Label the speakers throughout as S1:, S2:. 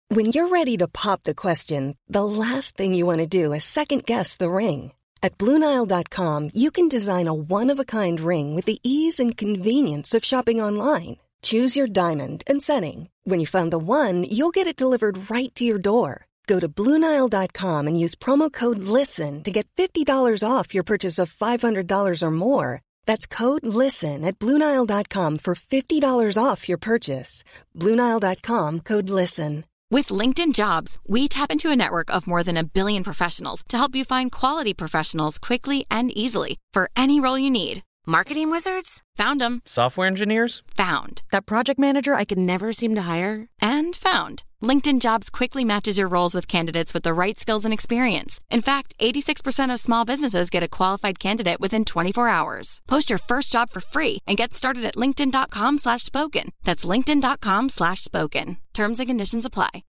S1: When you're ready to pop the question, the last thing you want to do is second-guess the ring. At BlueNile.com, you can design a one-of-a-kind ring with the ease and convenience of shopping online. Choose your diamond and setting. When you find the one, you'll get it delivered right to your door. Go to BlueNile.com and use promo code LISTEN to get $50 off your purchase of $500 or more. That's code LISTEN at BlueNile.com for $50 off your purchase. BlueNile.com, code LISTEN.
S2: With LinkedIn Jobs, we tap into a network of more than 1 billion professionals to help you find quality professionals quickly and easily for any role you need. Marketing wizards? Found them.
S3: Software engineers?
S2: Found. That project manager I could never seem to hire? And found. LinkedIn Jobs quickly matches your roles with candidates with the right skills and experience. In fact, 86% of small businesses get a qualified candidate within 24 hours. Post your first job for free and get started at linkedin.com/spoken. That's linkedin.com/spoken. Terms and conditions apply.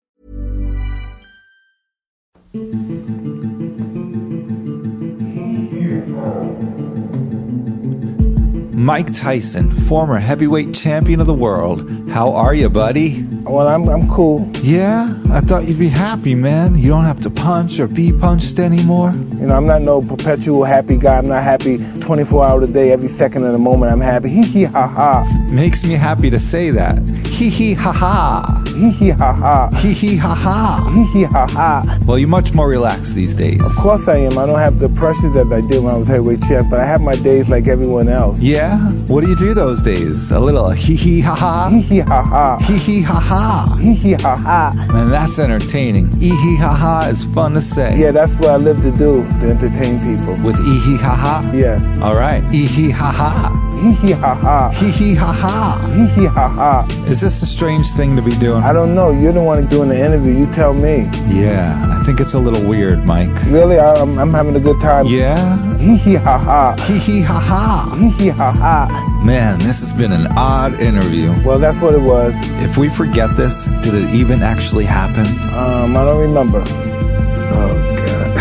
S4: Mike Tyson, former heavyweight champion of the world. How are you, buddy?
S5: Well, I'm cool.
S4: Yeah? I thought you'd be happy, man. You don't have to punch or be punched anymore.
S5: You know, I'm not no perpetual happy guy. I'm not happy 24 hours a day, every second of the moment I'm happy. Hee hee ha ha.
S4: Makes me happy to say that. Hee hee ha ha.
S5: Hee hee ha ha.
S4: Hee hee ha ha.
S5: Hee hee ha ha.
S4: Well, you're much more relaxed these days.
S5: Of course I am. I don't have the pressure that I did when I was heavyweight champ, but I have my days like everyone else.
S4: Yeah? What do you do those days? A little hee hee ha ha?
S5: Hee hee ha ha.
S4: Hee hee ha ha.
S5: Hee hee ha ha.
S4: Man, that's entertaining. Ee hee ha ha is fun to say.
S5: Yeah, that's what I live to do, to entertain people.
S4: With ee hee ha ha?
S5: Yes.
S4: All right. Ee hee ha ha.
S5: Hee hee ha ha.
S4: Hee hee ha ha.
S5: Hee hee ha ha.
S4: Is this a strange thing to be doing?
S5: I don't know. You're the one doing the interview. You tell me.
S4: Yeah, I think it's a little weird, Mike.
S5: Really? I'm having a good time.
S4: Yeah?
S5: Hee hee ha ha.
S4: Hee hee ha ha.
S5: Hee hee ha ha.
S4: Man, this has been an odd interview.
S5: Well, that's what it was.
S4: If we forget this, did it even actually happen?
S5: I don't remember. Oh,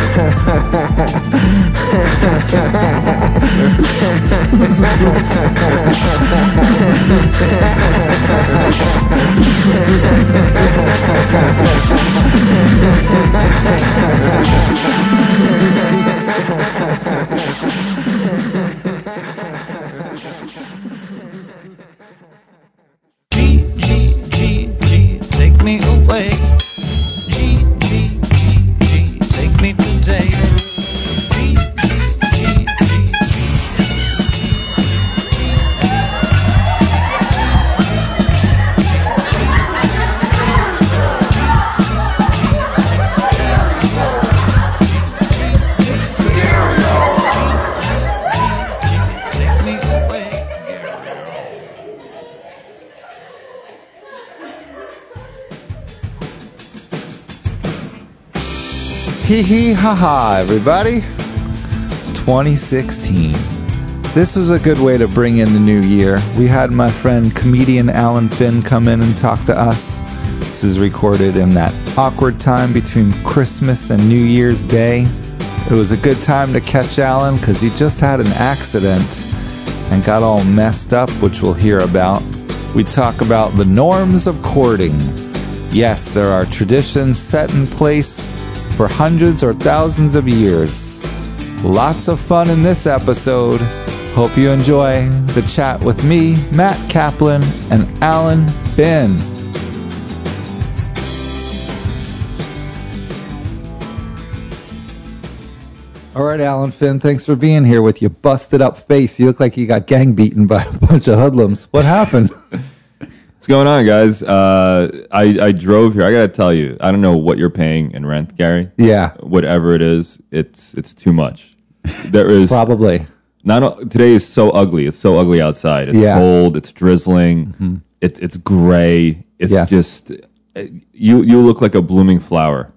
S6: G, take me away. G, take me today.
S4: Hee hee ha ha, everybody. 2016. This was a good way to bring in the new year. We had my friend comedian Alan Finn come in and talk to us. This is recorded in that awkward time between Christmas and New Year's Day. It was a good time to catch Alan because he just had an accident and got all messed up, which we'll hear about. We talk about the norms of courting. Yes, there are traditions set in place for hundreds or thousands of years. Lots of fun in this episode. Hope you enjoy the chat with me, Matt Kaplan, and Alan Finn. All right, Alan Finn, thanks for being here with your busted up face. You look like you got gang beaten by a bunch of hoodlums. What happened?
S7: What's going on, guys? I drove here. I gotta tell you, I don't know what you're paying in rent, Gary.
S4: Yeah,
S7: whatever it is, it's too much. There is
S4: probably
S7: today is so ugly. It's so ugly outside. It's cold. It's drizzling. Mm-hmm. It's gray. It's just you look like a blooming flower.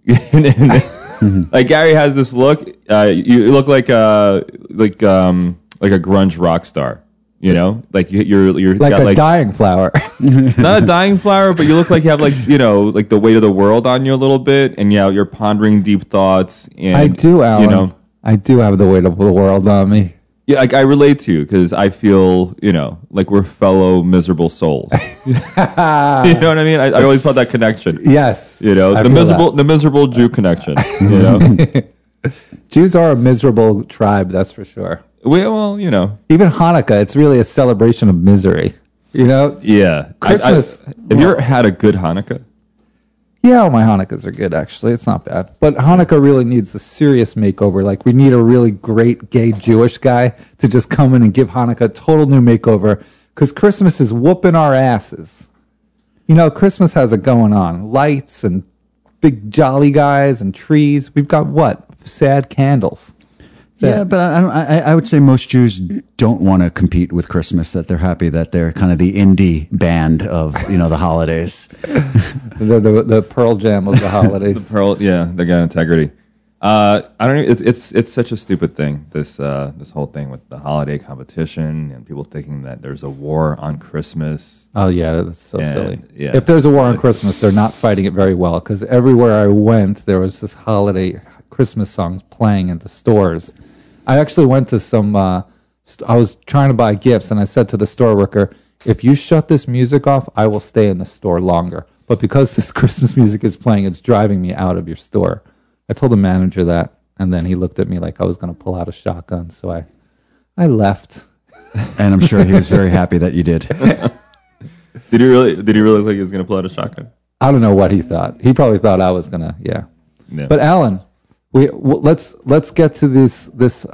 S7: Like Gary has this look. You look like a grunge rock star. You know, like you're
S4: like
S7: got
S4: a dying flower.
S7: Not a dying flower, but you look like you have like the weight of the world on you a little bit, and you're pondering deep thoughts. And
S4: I do, Alan. I do have the weight of the world on me.
S7: Yeah, I relate to you because I feel, like we're fellow miserable souls. You know what I mean? I always felt that connection.
S4: Yes.
S7: The miserable Jew connection.
S4: Jews are a miserable tribe, that's for sure.
S7: Well,
S4: even Hanukkah, it's really a celebration of misery.
S7: Yeah.
S4: Christmas.
S7: Have you ever had a good Hanukkah?
S4: Yeah, my Hanukkahs are good, actually. It's not bad. But Hanukkah really needs a serious makeover. Like, we need a really great gay Jewish guy to just come in and give Hanukkah a total new makeover, because Christmas is whooping our asses. Christmas has it going on. Lights and big jolly guys and trees. We've got what? Sad candles.
S3: Yeah, but I would say most Jews don't want to compete with Christmas, that they're happy that they're kind of the indie band of, the holidays.
S4: the Pearl Jam of the holidays.
S7: They got integrity. I don't know. It's such a stupid thing, this whole thing with the holiday competition and people thinking that there's a war on Christmas.
S4: Oh, yeah, that's so silly.
S7: Yeah.
S4: If there's a war on Christmas, they're not fighting it very well, because everywhere I went, there was this holiday Christmas songs playing in the stores. I actually went to some, I was trying to buy gifts, and I said to the store worker, if you shut this music off, I will stay in the store longer. But because this Christmas music is playing, it's driving me out of your store. I told the manager that, and then he looked at me like I was going to pull out a shotgun, so I left.
S3: And I'm sure he was very happy that you did.
S7: Did he really think he was going to pull out a shotgun?
S4: I don't know what he thought. He probably thought I was going to, yeah. But Alan, let's get to this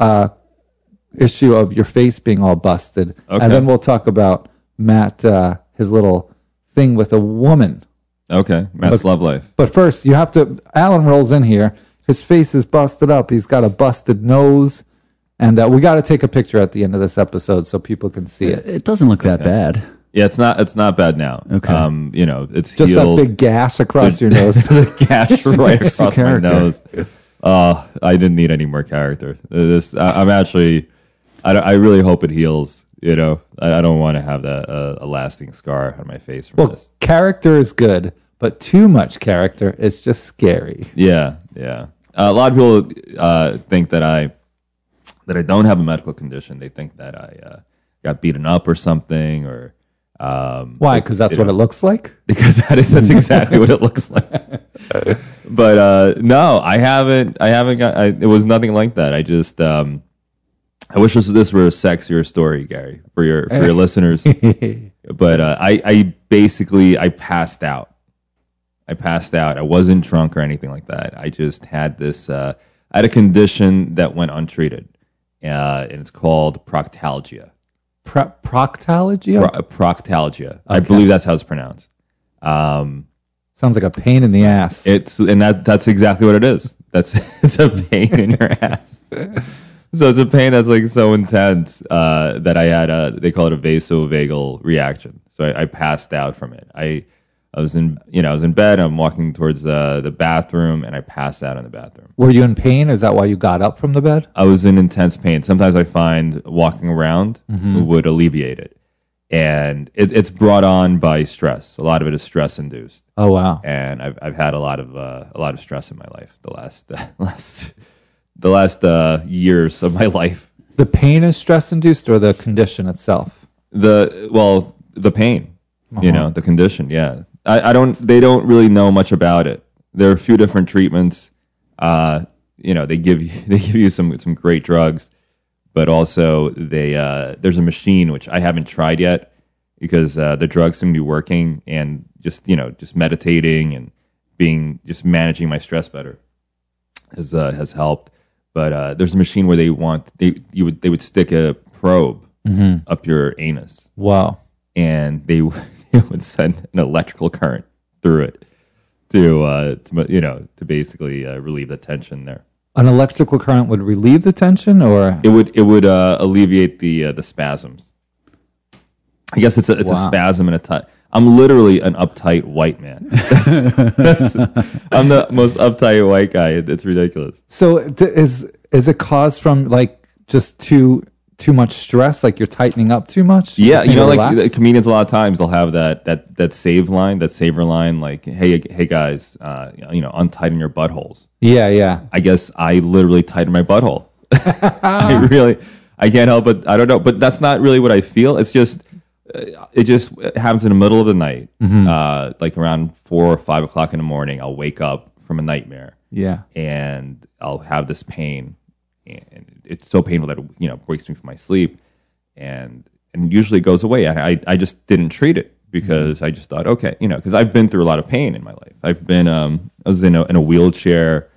S4: issue of your face being all busted, and then we'll talk about Matt, his little thing with a woman.
S7: Okay, Matt's love life.
S4: But first, Alan rolls in here. His face is busted up. He's got a busted nose, and we got to take a picture at the end of this episode so people can see it.
S3: It doesn't look that bad.
S7: Yeah, it's not bad now.
S3: Okay.
S7: It's
S4: just
S7: healed.
S4: That big gash across your nose.
S7: The gash right across my nose. I didn't need any more character. I really hope it heals. I don't want to have a lasting scar on my face from this.
S4: Character is good, but too much character is just scary.
S7: Yeah. A lot of people think that I don't have a medical condition. They think that I got beaten up or something, or
S4: why? Because that's what it looks like.
S7: Because that's exactly what it looks like. But no, I haven't got. It was nothing like that. I just. I wish this were a sexier story, Gary, for your listeners. But I basically passed out. I wasn't drunk or anything like that. I just had this. I had a condition that went untreated, and it's called proctalgia.
S4: Proctalgia?
S7: Proctalgia. Okay. I believe that's how it's pronounced.
S4: Sounds like a pain in the ass.
S7: That's exactly what it is. It's a pain in your ass. So it's a pain that's like so intense that I had they call it a vasovagal reaction. So I passed out from it. I was in bed. I'm walking towards the bathroom, and I passed out in the bathroom.
S4: Were you in pain? Is that why you got up from the bed?
S7: I was in intense pain. Sometimes I find walking around would alleviate it, and it's brought on by stress. A lot of it is stress induced.
S4: Oh wow!
S7: And I've had a lot of stress in my life the last years of my life.
S4: The pain is stress induced, or the condition itself?
S7: The pain, the condition. Yeah, they don't really know much about it. There are a few different treatments. They give you some great drugs, but also there's a machine which I haven't tried yet because the drugs seem to be working, and just meditating and managing my stress better has helped. But there's a machine where they would stick a probe up your anus.
S4: Wow!
S7: And they would send an electrical current through it to basically relieve the tension there.
S4: An electrical current would relieve the tension, or
S7: it would alleviate the spasms. I guess it's a spasm and a touch. I'm literally an uptight white man. I'm the most uptight white guy. It's ridiculous.
S4: So is it caused from like just too much stress? Like you're tightening up too much?
S7: Yeah, like the comedians a lot of times they'll have that save line, that saver line, like, hey guys, untighten your buttholes.
S4: Yeah.
S7: I guess I literally tightened my butthole. I can't help it. I don't know, but that's not really what I feel. It's just it just happens in the middle of the night, like around 4 or 5 o'clock in the morning. I'll wake up from a nightmare, and I'll have this pain, and it's so painful that it breaks me from my sleep, and usually it goes away. I just didn't treat it because I just thought, okay, because I've been through a lot of pain in my life. I've been I was in a wheelchair.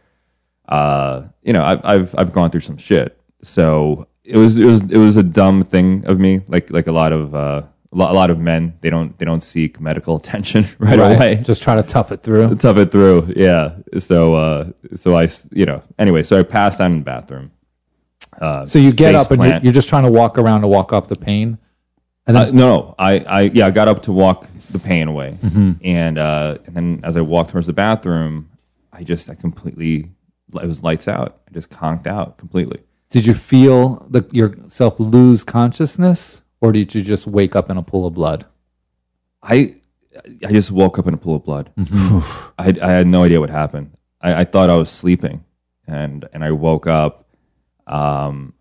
S7: I've gone through some shit. So it was a dumb thing of me, like a lot of men. They don't seek medical attention right away.
S4: Just try to tough it through.
S7: Yeah. So I anyway. So I passed out in the bathroom.
S4: So you get up and you're just trying to walk around to walk off the pain. And then,
S7: no, I got up to walk the pain away, and then as I walked towards the bathroom, I completely, it was lights out. I just conked out completely.
S4: Did you feel yourself lose consciousness, or did you just wake up in a pool of blood?
S7: I just woke up in a pool of blood. I had no idea what happened. I thought I was sleeping, and I woke up, and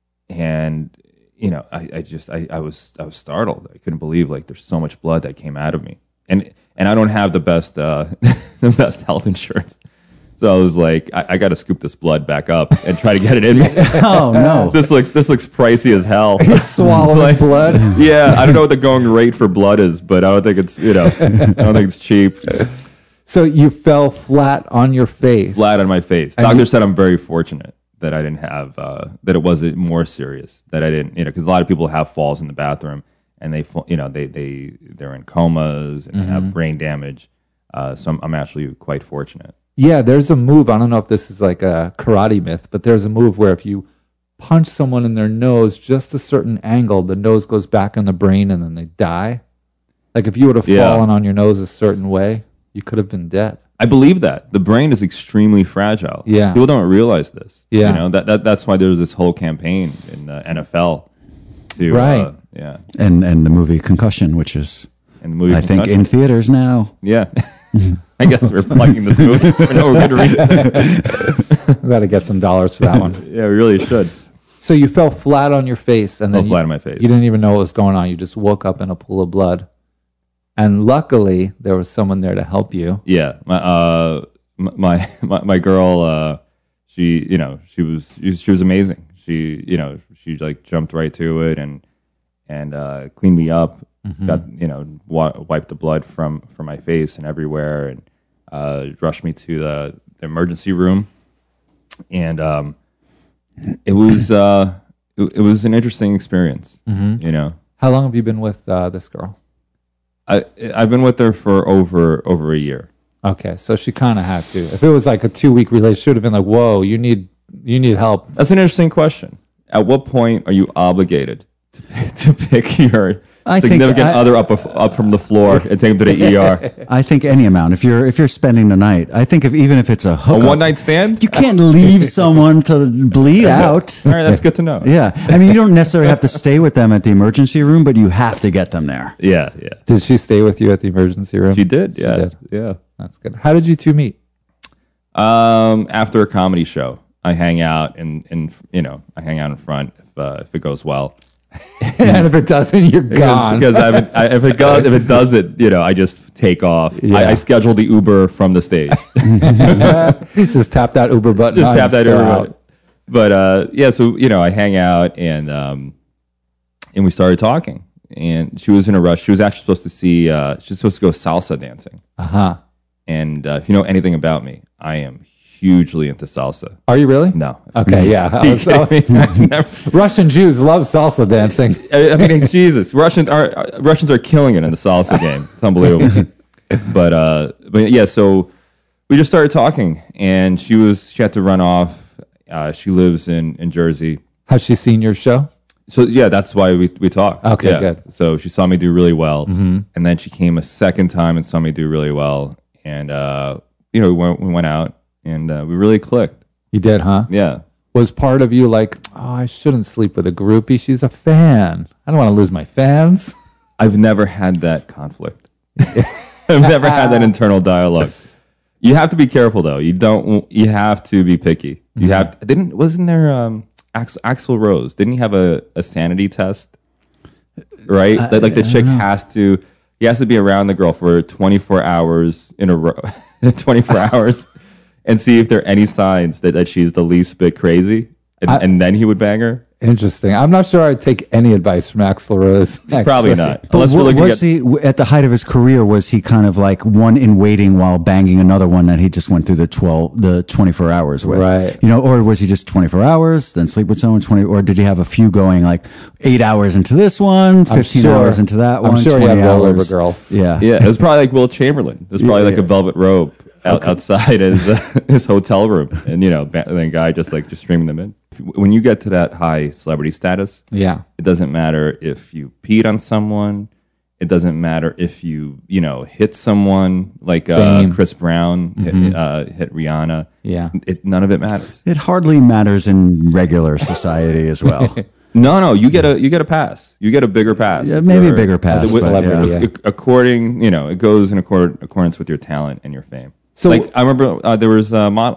S7: I was startled. I couldn't believe there's so much blood that came out of me, and I don't have the best the best health insurance. So I was like, I got to scoop this blood back up and try to get it in me.
S3: Oh no,
S7: this looks pricey as hell.
S4: You're swallowing blood.
S7: Yeah, I don't know what the going rate for blood is, but I don't think it's I don't think it's cheap.
S4: So you fell flat on your face.
S7: Flat on my face. Doctor said I'm very fortunate that I didn't have that it wasn't more serious, that I didn't because a lot of people have falls in the bathroom and they're in comas and they have brain damage. So I'm actually quite fortunate.
S4: Yeah, there's a move. I don't know if this is like a karate myth, but there's a move where if you punch someone in their nose just a certain angle, the nose goes back in the brain and then they die. Like if you would have fallen on your nose a certain way, you could have been dead.
S7: I believe that. The brain is extremely fragile.
S4: Yeah.
S7: People don't realize this.
S4: Yeah.
S7: That's why there's this whole campaign in the NFL to
S4: right.
S3: And the movie Concussion, which is I think in theaters now.
S7: Yeah. I guess we're plugging this movie for no good reason.
S4: We got to get some dollars for that one.
S7: Yeah, we really should.
S4: So you fell flat on your face, and then
S7: flat on my face.
S4: You didn't even know what was going on. You just woke up in a pool of blood, and luckily there was someone there to help you.
S7: Yeah, my girl, she was amazing. She like jumped right to it and cleaned me up. Got wiped the blood from my face and everywhere, and rushed me to the emergency room, and it was an interesting experience.
S4: How long have you been with this girl?
S7: I've been with her for over a year.
S4: Okay, so she kind of had to. If it was like a 2-week relationship, she would have been like, "Whoa, you need help."
S7: That's an interesting question. At what point are you obligated to pick your significant other up from the floor and take him to the ER?
S3: I think any amount. If you're spending the night, I think even if it's a hookup,
S7: a one night stand,
S3: you can't leave someone to bleed out.
S7: All right, that's good to know.
S3: Yeah, I mean, you don't necessarily have to stay with them at the emergency room, but you have to get them there.
S7: Yeah.
S4: Did she stay with you at the emergency room?
S7: She did. Yeah, yeah.
S4: That's good. How did you two meet?
S7: After a comedy show, I hang out in front if it goes well.
S4: And if it doesn't, you're gone.
S7: Because if it doesn't, I just take off.
S4: Yeah.
S7: I schedule the Uber from the stage.
S4: Just tap that Uber button.
S7: Just tap that Uber button. But so I hang out and we started talking. And she was in a rush. She was actually supposed to see. She was supposed to go salsa dancing. And if you know anything about me, I am hugely into salsa.
S4: Are you really?
S7: No.
S4: Okay, yeah. Russian Jews love salsa dancing.
S7: I mean, Jesus, Russians are killing it in the salsa game. It's unbelievable. But yeah, so we just started talking, and she had to run off. She lives in Jersey.
S4: Has she seen your show?
S7: So yeah, that's why we talked.
S4: Okay,
S7: yeah.
S4: good.
S7: So she saw me do really well, and then she came a second time and saw me do really well, and we went out. And we really clicked.
S4: You did, huh?
S7: Yeah.
S4: Was part of you like, I shouldn't sleep with a groupie. She's a fan. I don't want to lose my fans.
S7: I've never had that conflict. I've never had that internal dialogue. You have to be careful, though. You have to be picky. You have. Wasn't there Axl Rose, didn't he have a sanity test? Right? That like the chick he has to be around the girl for 24 hours in a row, 24 hours, and see if there are any signs that she's the least bit crazy, and then he would bang her.
S4: Interesting. I'm not sure I'd take any advice from Axl Rose. Actually.
S7: Probably not.
S3: But was he at the height of his career? Was he kind of like one in waiting while banging another one that he just went through the 24 hours with?
S4: Right.
S3: You know, or was he just 24 hours, then sleep with someone 20, or did he have a few going like 8 hours into this one, 15 hours into that one?
S4: I'm sure he had
S3: hours.
S4: rollover girls.
S3: Yeah.
S7: Yeah, it was probably like Will Chamberlain. It was probably like a velvet robe outside his hotel room, and the guy just streaming them in. When you get to that high celebrity status, it doesn't matter if you peed on someone. It doesn't matter if you hit someone like Chris Brown hit Rihanna.
S4: Yeah,
S7: none of it matters.
S3: It hardly matters in regular society as well.
S7: No, you get a pass. You get a bigger pass.
S3: Yeah, maybe a bigger pass.
S7: According, it goes in accordance with your talent and your fame.
S4: So,
S7: like, I remember there was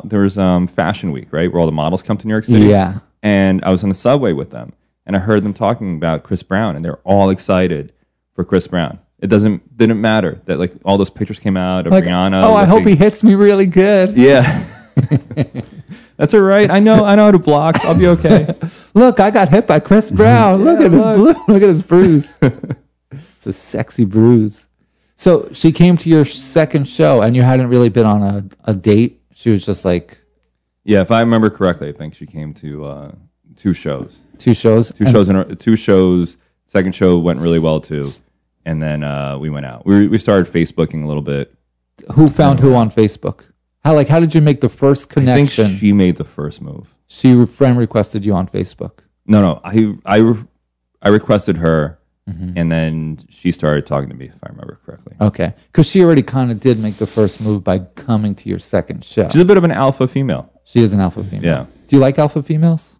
S7: Fashion Week, right, where all the models come to New York City.
S4: Yeah.
S7: And I was on the subway with them, and I heard them talking about Chris Brown, and they're all excited for Chris Brown. It didn't matter that like all those pictures came out of Rihanna.
S4: Oh, I hope he hits me really good.
S7: Yeah. That's all right. I know how to block. I'll be okay.
S4: Look, I got hit by Chris Brown. Look at this look at his bruise. It's a sexy bruise. So she came to your second show, and you hadn't really been on a date. She was just like,
S7: yeah, if I remember correctly, I think she came to 2 shows.
S4: 2 shows,
S7: 2 shows. Second show went really well too, and then we went out. We started Facebooking a little bit.
S4: Who found who on Facebook? How did you make the first connection?
S7: I think she made the first move.
S4: She friend requested you on Facebook.
S7: No, I requested her. Mm-hmm. And then she started talking to me, if I remember correctly.
S4: Okay. Because she already kind of did make the first move by coming to your second show.
S7: She's a bit of an alpha female.
S4: She is an alpha female.
S7: Yeah.
S4: Do you like alpha females?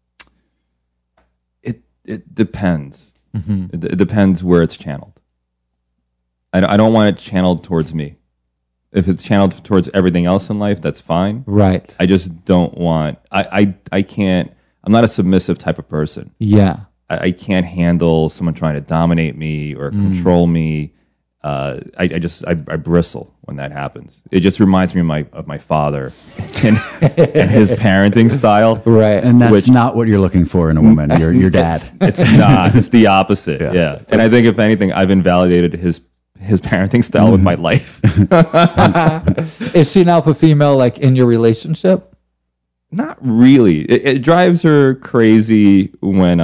S7: It depends. Mm-hmm. It depends where it's channeled. I don't want it channeled towards me. If it's channeled towards everything else in life, that's fine.
S4: Right.
S7: I just don't want... I can't... I'm not a submissive type of person.
S4: Yeah.
S7: I can't handle someone trying to dominate me or control me. I bristle when that happens. It just reminds me of my father and his parenting style.
S4: Right.
S3: And that's not what you're looking for in a woman, your dad.
S7: It's not. It's the opposite. Yeah. And I think if anything, I've invalidated his parenting style with my life.
S4: Is she an alpha female like in your relationship?
S7: Not really. It drives her crazy when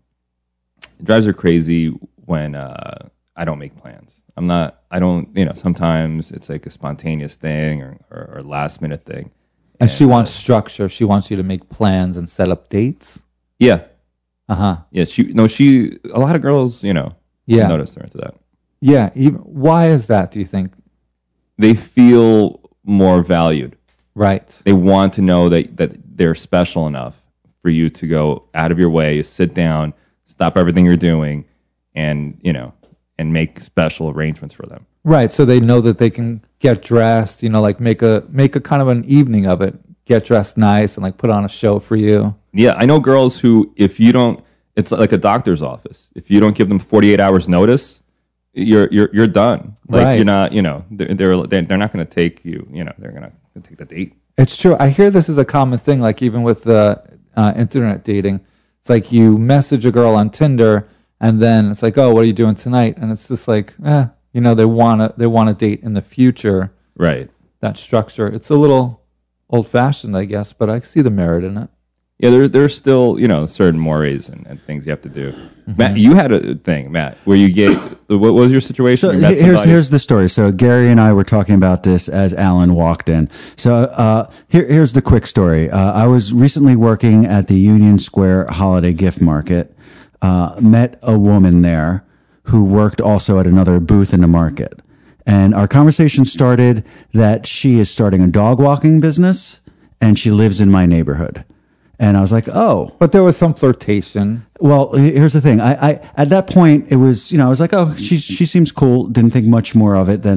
S7: I don't make plans. Sometimes it's like a spontaneous thing or last minute thing.
S4: And she wants structure. She wants you to make plans and set up dates.
S7: Yeah.
S4: Uh-huh.
S7: Yeah. A lot of girls, notice they're into that.
S4: Yeah. Why is that, do you think?
S7: They feel more valued.
S4: Right.
S7: They want to know that they're special enough for you to go out of your way, sit down, stop everything you're doing, and make special arrangements for them.
S4: Right, so they know that they can get dressed, make a kind of an evening of it, get dressed nice and like put on a show for you.
S7: Yeah, I know girls who, if you don't, it's like a doctor's office. If you don't give them 48 hours notice, you're done. Like
S4: right.
S7: You're not, they're not going to take you. They're going to take the date.
S4: It's true. I hear this is a common thing. Like even with the internet dating, it's like you message a girl on Tinder, and then it's like, oh, what are you doing tonight? And it's just like, they want a date in the future.
S7: Right.
S4: That structure. It's a little old fashioned, I guess, but I see the merit in it.
S7: Yeah, there's still, certain mores and things you have to do. Mm-hmm. Matt, you had a thing, Matt, where you what was your situation?
S3: So here's the story. So Gary and I were talking about this as Alan walked in. So here's the quick story. I was recently working at the Union Square Holiday Gift Market, met a woman there who worked also at another booth in the market. And our conversation started that she is starting a dog walking business and she lives in my neighborhood. And I was like, oh.
S4: But there was some flirtation.
S3: Well, here's the thing. I at that point, it was, I was like, oh, she seems cool. Didn't think much more of it than,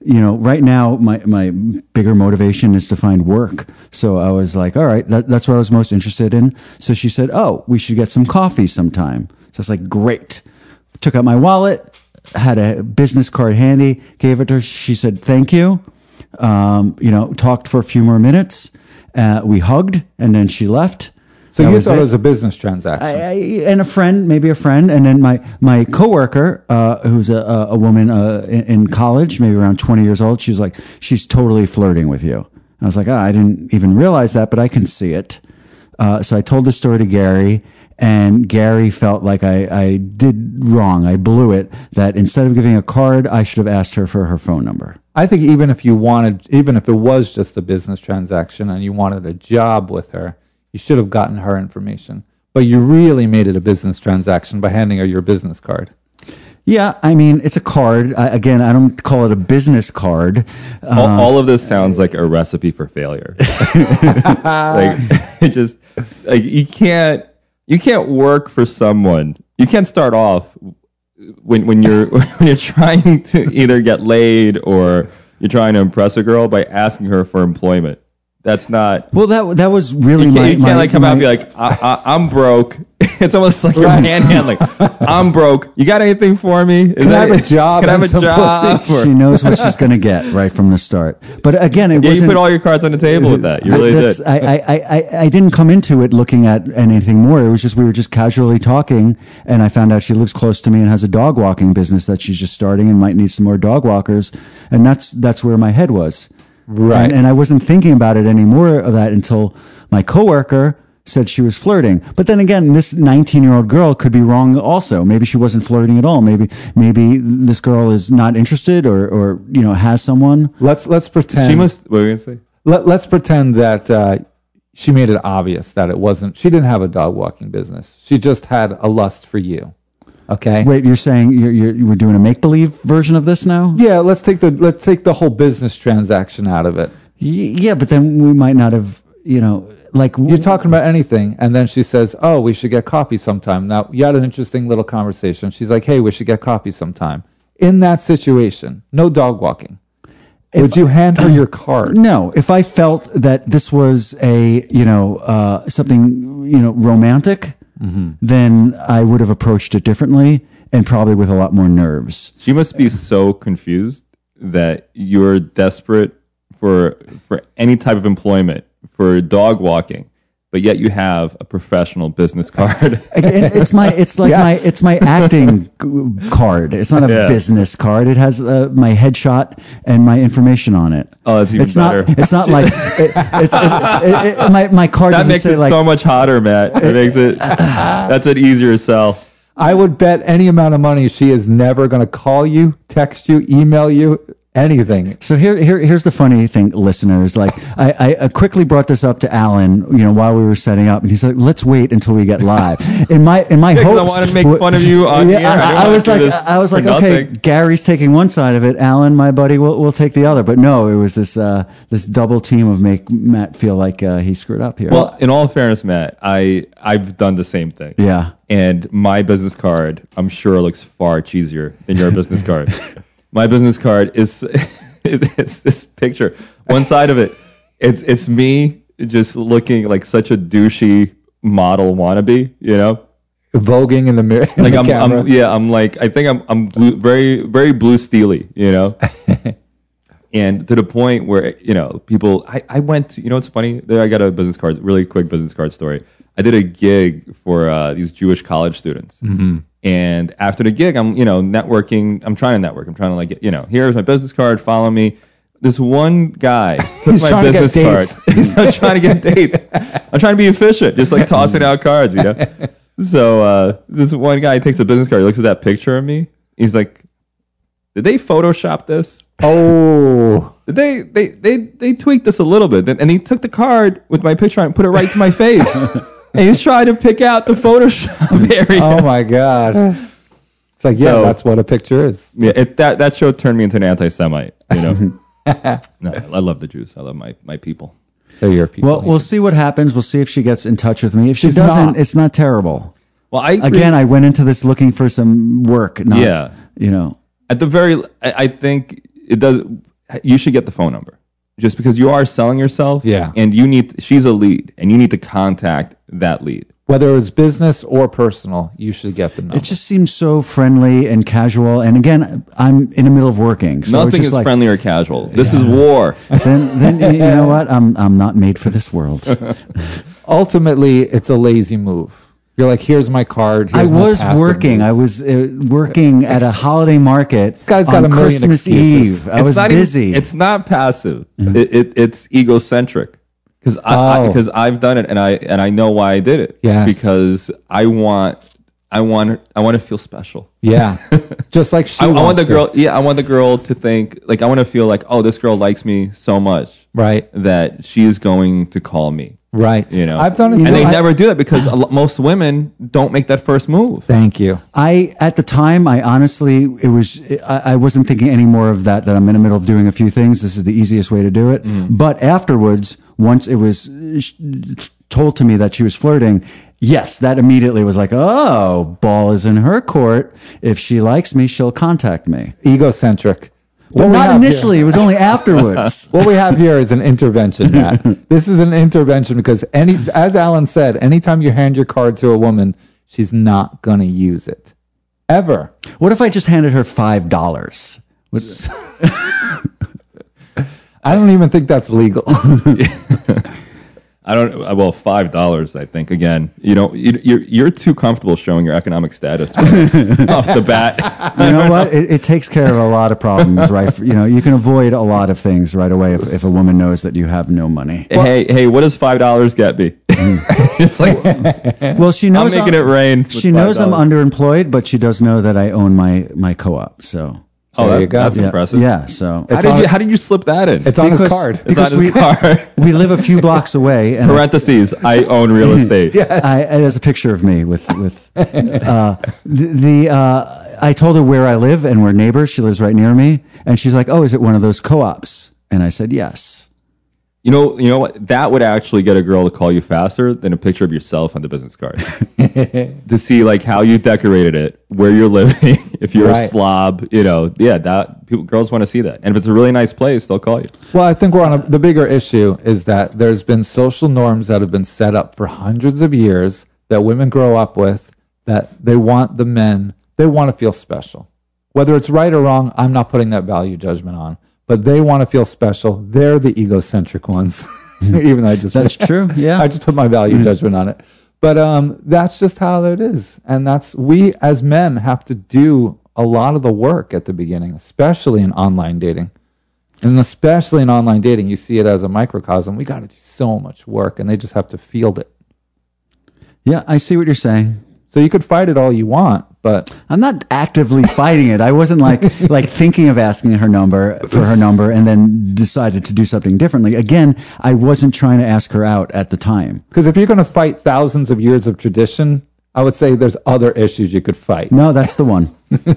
S3: right now my bigger motivation is to find work. So I was like, all right, that's what I was most interested in. So she said, oh, we should get some coffee sometime. So I was like, great. Took out my wallet, had a business card handy, gave it to her. She said, thank you. Talked for a few more minutes. We hugged, and then she left.
S4: So you thought it was a business transaction?
S3: And a friend, maybe a friend. And then my coworker, who's a woman in college, maybe around 20 years old, she was like, she's totally flirting with you. I was like, I didn't even realize that, but I can see it. So I told the story to Gary, and Gary felt like I did wrong. I blew it, that instead of giving a card, I should have asked her for her phone number.
S4: I think even if it was just a business transaction and you wanted a job with her, you should have gotten her information. But you really made it a business transaction by handing her your business card.
S3: Yeah, I mean, it's a card. I don't call it a business card.
S7: All of this sounds like a recipe for failure. You can't work for someone. You can't start off when you're trying to either get laid or you're trying to impress a girl by asking her for employment. That's not.
S3: Well, that was really
S7: you can't come out and be like, I'm broke. It's almost like you're manhandling. I'm broke. You got anything for me?
S4: Can I have a job?
S7: Can I have a job?
S3: She knows what she's going to get right from the start. But again, it wasn't.
S7: You put all your cards on the table with that. You really did.
S3: I didn't come into it looking at anything more. It was just we were just casually talking, and I found out she lives close to me and has a dog walking business that she's just starting and might need some more dog walkers, and that's where my head was.
S4: Right.
S3: And I wasn't thinking about it anymore of that until my coworker said she was flirting. But then again, this 19-year-old girl could be wrong also. Maybe she wasn't flirting at all. Maybe this girl is not interested or has someone.
S4: Let's pretend.
S7: She must. What were you going to say?
S4: Let's pretend that she made it obvious that it wasn't. She didn't have a dog walking business. She just had a lust for you. Okay.
S3: Wait, you're saying you were doing a make-believe version of this now?
S4: Yeah, let's take the whole business transaction out of it.
S3: Yeah, but then we might not have, like
S4: you're talking about anything, and then she says, "Oh, we should get coffee sometime." Now you had an interesting little conversation. She's like, "Hey, we should get coffee sometime." In that situation, no dog walking. Would you hand her your card?
S3: No. If I felt that this was a something romantic. Mm-hmm. Then I would have approached it differently and probably with a lot more nerves.
S7: She must be so confused that you're desperate for any type of employment, for dog walking, but yet you have a professional business card.
S3: It's my acting card. It's not a business card. It has my headshot and my information on it.
S7: Oh, that's even better.
S3: It's not like my card.
S7: That makes it so much hotter, Matt. It makes it. That's an easier sell.
S4: I would bet any amount of money she is never going to call you, text you, email you. Anything.
S3: So here's the funny thing, listeners. Like I quickly brought this up to Alan, while we were setting up, and he's like, "Let's wait until we get live." In my hopes,
S7: I want to make fun of you on here.
S3: I was like, okay, Gary's taking one side of it. Alan, my buddy, will take the other. But no, it was this double team of make Matt feel like he screwed up here.
S7: Well, in all fairness, Matt, I've done the same thing.
S3: Yeah.
S7: And my business card, I'm sure, looks far cheesier than your business card. My business card is it's this picture. One side of it, it's me just looking like such a douchey model wannabe,
S4: voguing in the mirror.
S7: Like I'm blue, very very blue steely, and to the point where people. I went to, it's funny. There I got a business card, really quick business card story. I did a gig for these Jewish college students. Mm-hmm. And after the gig, I'm, networking. I'm trying to network. I'm trying to here's my business card. Follow me. This one guy took my business card. I'm trying to get dates. I'm trying to be efficient, just like tossing out cards, So this one guy takes a business card. He looks at that picture of me. He's like, "Did they Photoshop this?
S4: Oh,
S7: did they tweaked this a little bit?" And he took the card with my picture on and put it right to my face. And he's trying to pick out the Photoshop area.
S4: Oh my God! It's like, that's what a picture is.
S7: Yeah, it's that show turned me into an anti-Semite. No, I love the Jews. I love my people.
S4: They're your people.
S3: Well, we'll see what happens. We'll see if she gets in touch with me. If she doesn't, it's not terrible.
S7: Well,
S3: I went into this looking for some work. Not,
S7: At the very, I think it does. you should get the phone number. Just because you are selling yourself,
S4: Yeah.
S7: and she's a lead, and you need to contact that lead.
S4: Whether it was business or personal, you should get the number.
S3: It just seems so friendly and casual. And again, I'm in the middle of working. So
S7: Nothing
S3: it's
S7: is
S3: just
S7: friendly or casual. This is war.
S3: Then you know what? I'm not made for this world.
S4: Ultimately, it's a lazy move. You're like, here's my card.
S3: I
S4: Here's my
S3: was
S4: passive
S3: working.
S4: move.
S3: I was working at a holiday market. This
S4: guy's got
S3: on
S4: a million
S3: Christmas
S4: excuses.
S3: Eve. I was
S7: not
S3: busy.
S7: It's not passive. It's egocentric. Because I've done it and I know why I did it.
S4: Yes.
S7: Because I want to feel special.
S4: Yeah. Just like she
S7: I want
S4: wants
S7: the girl. Yeah, I want the girl to think like I want to feel like, oh, this girl likes me so much,
S4: Right.
S7: that she is going to call me.
S4: Right.
S7: You know,
S4: I've done it
S7: and
S4: too.
S7: they never do that because most women don't make that first move.
S4: Thank you.
S3: At the time, I honestly, I wasn't thinking any more of that I'm in the middle of doing a few things. This is the easiest way to do it. But afterwards, once it was told to me that she was flirting, yes, that immediately was like, oh, ball is in her court. If she likes me, she'll contact me.
S4: Egocentric.
S3: But
S4: What we
S3: not
S4: have
S3: initially.
S4: here-
S3: It was only afterwards.
S4: What we have here is an intervention, Matt. This is an intervention because as Alan said, anytime you hand your card to a woman, she's not going to use it. Ever.
S3: What if I just handed her $5?
S4: I don't even think that's legal.
S7: I don't. Well, $5. I think again. You know, you're too comfortable showing your economic status off the bat.
S3: You know what? It takes care of a lot of problems, right? You know, you can avoid a lot of things right away if a woman knows that you have no money.
S7: Hey, what does $5 get me? It's like
S3: Well, she knows
S7: I'm making it rain. with
S3: She knows I'm
S7: $5.
S3: underemployed, but she does know that I own my co-op. So
S7: Oh,
S4: There you go.
S7: That's
S3: yeah,
S7: impressive.
S3: yeah. So
S7: How did you slip that in?
S4: It's on his
S3: Because-
S4: card.
S7: It's on his card.
S3: we live a few blocks away, and
S7: Parentheses. I own real estate.
S3: there's a picture of me with I told her where I live, and we're neighbors. She lives right near me, and she's like, "Oh, is it one of those co-ops?" And I said, "Yes."
S7: You know what? That would actually get a girl to call you faster than a picture of yourself on the business card. To see like how you decorated it, where you're living, if you're a
S4: Right.
S7: slob, girls want to see that. And if it's a really nice place, they'll call you.
S4: Well, I think we're on the bigger issue is that there's been social norms that have been set up for hundreds of years that women grow up with that they want they want to feel special. Whether it's right or wrong, I'm not putting that value judgment on, but they want to feel special. They're the egocentric ones. Even though
S3: That's true. Yeah.
S4: I just put my value judgment on it. But that's just how it is. And we as men have to do a lot of the work at the beginning, especially in online dating. And especially in online dating, you see it as a microcosm. We got to do so much work, and they just have to field it.
S3: Yeah, I see what you're saying.
S4: So you could fight it all you want, but
S3: I'm not actively fighting it. I wasn't like thinking of asking her number and then decided to do something differently. Again, I wasn't trying to ask her out at the time.
S4: because if you're going to fight thousands of years of tradition, I would say there's other issues you could fight.
S3: No, that's the one.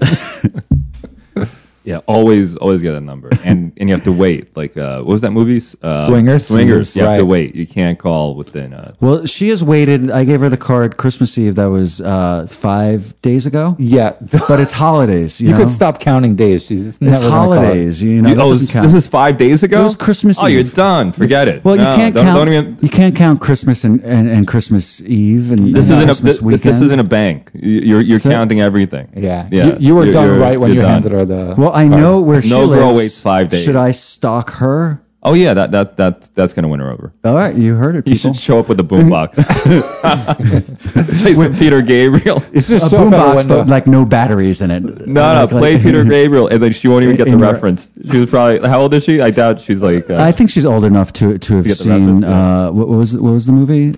S7: Yeah, always get a number, and you have to wait. Like, what was that movie?
S4: Swingers?
S7: Swingers. You have to
S4: Right.
S7: wait. You can't call within.
S3: Well, she has waited. I gave her the card Christmas Eve. That was 5 days ago.
S4: Yeah.
S3: But it's holidays. You
S4: You
S3: know?
S4: could stop counting days. She's just
S3: It's
S4: never gonna call it.
S3: holidays. You know, that
S7: oh,
S3: doesn't count.
S7: this is 5 days ago.
S3: It was Christmas
S7: Oh, you're
S3: Eve.
S7: done. Forget it.
S3: Well, you
S7: No,
S3: can't
S7: don't,
S3: count.
S7: Don't even.
S3: You can't count Christmas and Christmas Eve and
S7: This
S3: and
S7: isn't
S3: Christmas
S7: this
S3: weekend.
S7: isn't a bank. You're
S3: So-
S7: counting everything.
S4: Yeah.
S7: Yeah.
S4: You were done
S7: You're-
S4: right when
S7: you're
S4: you
S7: done.
S4: handed her the
S3: Well, I
S4: card.
S3: know where she
S7: No
S3: lives.
S7: girl waits 5 days.
S3: Should I stalk her?
S7: Oh yeah, that's gonna win her over.
S3: All right, you heard it,
S7: You
S3: people.
S7: should show up with a boombox. Play some Peter Gabriel.
S4: It's just
S3: A
S4: show up at
S3: boombox,
S4: window.
S3: but like no batteries in it.
S7: No, play Peter Gabriel, and then she won't even get the
S3: In your-
S7: reference. She was probably how old is she? I doubt she's like.
S3: I think she's old enough to have
S7: get the
S3: seen.
S7: reference, yeah.
S3: What was the movie?